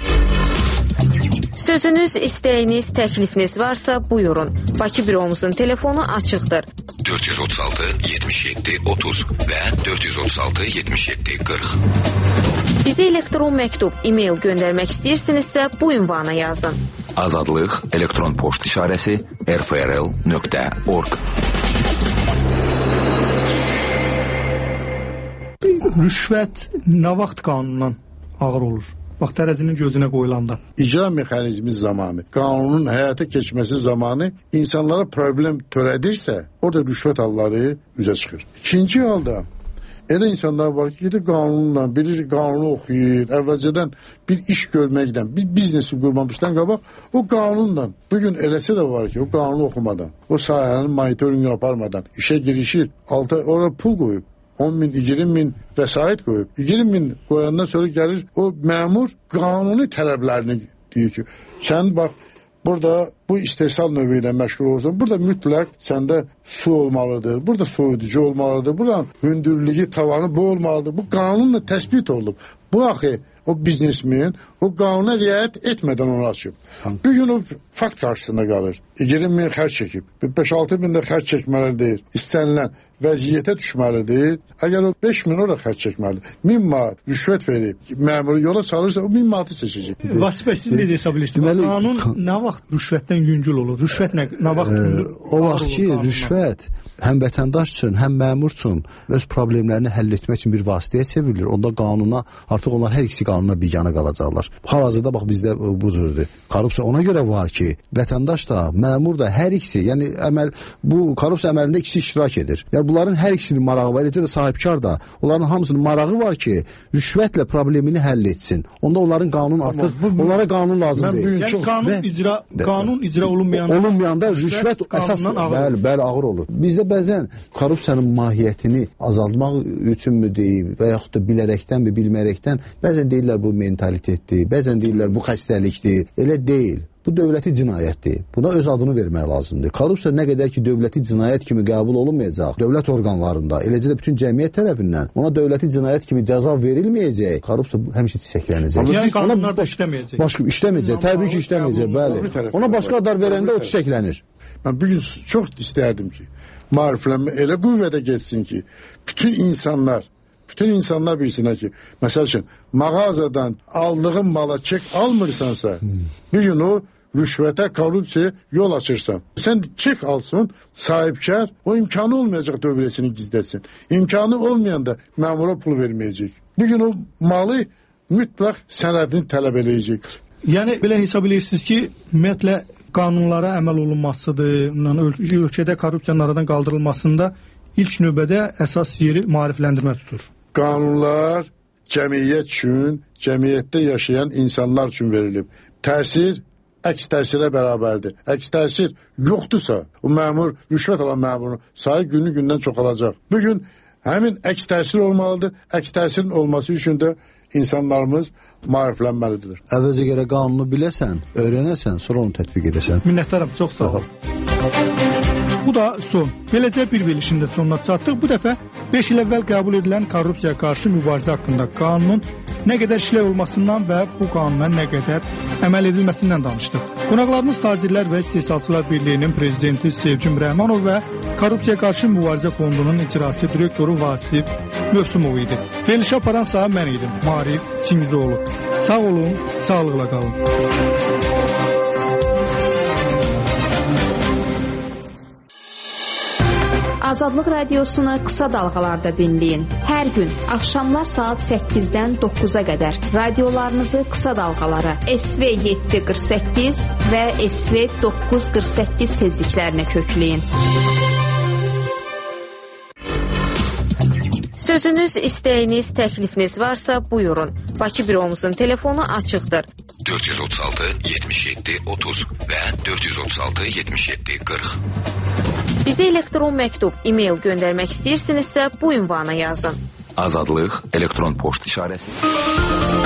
Sözünüz, istəyiniz, təklifiniz varsa buyurun. Bakı büromuzun telefonu açıqdır. dörd yüz otuz altı yetmiş yeddi otuz və dörd yüz otuz altı yetmiş yeddi qırx. Bizə elektron məktub, e-mail göndərmək istəyirsinizsə bu ünvana yazın. Azadlıq elektron poçt işarəsi r f r l nöqtə org. Rüşvət nə vaxt qanundan ağır olur? Bax, tərəzinin gözünə qoyulanda. İcra mexanizmi zamanı, qanunun həyata keçməsi zamanı insanlara problem törədirsə, orada rüşvət halları üzə çıxır. İkinci halda, elə insanlar var ki, gedir qanunla, bilir qanunu oxuyur, əvvəlcədən bir iş görməkdən, bir biznesi qurmamışdan qabaq, o qanunla, bugün eləsə də var ki, o qanunu oxumadan, o sahənin monitorinqini aparmadan işə girişir, alta oraya pul qoyub, on min, iyirmi min vəsait qoyub. iyirmi min qoyandan sonra gəlir o məmur qanuni tələblərini deyir ki, sən bax, burada bu istehsal növü ilə məşğul olursan, burada mütləq səndə su olmalıdır, burada soyuducu olmalıdır, buranın hündürlüyü, tavanı bu olmalıdır. Bu qanunla təsbit olunub. Bu axı o biznesmen o qanuna riayət etmədən onu açıb. Bir gün o fakt qarşısında qalır. iyirmi min xərc çəkib. beş altı min də xərc çəkməlidir. İstənilən vəziyyətə düşməlidir. Əgər o beş min orada xərc çəkməlidir. min manat rüşvət verib, məmuru yola salırsa o min manatı seçəcək. Vasif bəy, siz necə hesab edirsiniz? Qanun nə vaxt rüşvətdən yüngül olur? Rüşvət nə, nə vaxt yüngül? O vaxt ki, rüşvət həm vətəndaş üçün, həm məmur üçün öz problemlərini həll etmək üçün bir vasitəyə çevrilir. Onda qanuna, artıq onlar hər ikisi qanuna biganə qalacaqlar. Hal-hazırda bax bizdə bu cürdür. Korrupsiya ona görə var ki, vətəndaş da, məmur da hər ikisi, yəni əməl bu korrupsiya əməlində ikisi iştirak edir. Yəni bunların hər ikisinin marağı var, eləcə də sahibkar da. Onların hamısının marağı var ki, rüşvətlə problemini həll etsin. Onda onların qanun artıq, bu, onlara qanun lazım deyil. Yəni qanun və, icra, qanun icra olunmayanda, olunmayanda rüşvət əsas, bəli, bəli, ağır olur. Bizdə bəzən korrupsiyanın mahiyyətini azaltmaq üçünmü deyim və yaxud da bilərəkdən və bilmərəkdən bəzən deyirlər bu mentalitetdir, bəzən deyirlər bu xəstəlikdir. Elə deyil. Bu dövləti cinayətdir. Buna öz adını vermək lazımdır. Korrupsiya nə qədər ki dövləti cinayət kimi qəbul olunmayacaq, dövlət orqanlarında, eləcə də bütün cəmiyyət tərəfindən ona dövləti cinayət kimi cəza verilməyəcək, korrupsiya həmişə çiçəklənəcək. Yəni qanunlar da işləməyəcək. Başqa işləməyəcək, təbii ki işləməyəcək, bəli. Ona başqa adlar verəndə o çiçəklənir. Mən bugün çox istərdim ki, maariflənmə elə qüvvədə getsin ki, bütün insanlar Bütün insanlar bilsinlər ki, məsəl üçün, mağazadan aldığın mala çek almırsansa, hmm. bir gün o rüşvətə, korrupsiyaya yol açırsan. Sən çek alsın, sahibkar, o imkanı olmayacaq dövlətini gizlətsin. İmkanı olmayanda məmura pul verməyəcək. Bir gün o malı mütləq sənədini tələb eləyəcək. Yəni, belə hesab edirsiniz ki, ümumiyyətlə qanunlara əməl olunmasıdır, ölkədə korrupsiyanın aradan qaldırılmasında ilk növbədə əsas yeri maarifləndirmə tutur. Qanunlar cəmiyyət üçün, cəmiyyətdə yaşayan insanlar üçün verilib. Təsir əks təsirə bərabərdir. Əks təsir yoxdursa, o məmur, rüşvət alan məmurun sayı günü-gündən çoxalacaq. Bugün həmin əks təsir olmalıdır. Əks təsirin olması üçün də insanlarımız maariflənməlidir. Əvvəlcə gərək qanunu biləsən, öyrənəsən, sonra onu tətbiq edəsən. Minnətdaram, çox sağ ol. Bu da son. Beləcə bir verilişin də sonuna çatdıq. Bu dəfə beş il əvvəl qəbul edilən korrupsiyaya qarşı mübarizə haqqında qanunun nə qədər işləy olmasından və bu qanuna nə qədər əməl edilməsindən danışdıq. Qonaqlarımız Tacirlər və İstehsalçılar Birliyinin prezidenti Sevcim Rəhmanov və Korrupsiyaya qarşı mübarizə fondunun icraçı direktoru Vasif Mövsümov idi. Verilişi aparan sağ mən idim, Marif Çingizoğlu. Sağ olun, sağlıqla qalın. Azadlıq Radiosunu qısa dalğalarda dinləyin. Hər gün axşamlar saat səkkizdən doqquza qədər radiolarınızı qısa dalğalara S V yeddi qırx səkkiz və S V doqquz qırx səkkiz tezliklərinə kökləyin. Sözünüz, istəyiniz, təklifiniz varsa buyurun. Bakı büromuzun telefonu açıqdır. dörd yüz otuz altı yetmiş yeddi otuz və dörd yüz otuz altı yetmiş yeddi qırx. Bizə elektron məktub, e-mail göndərmək istəyirsinizsə bu ünvana yazın. Azadlıq elektron poçt işarəsi.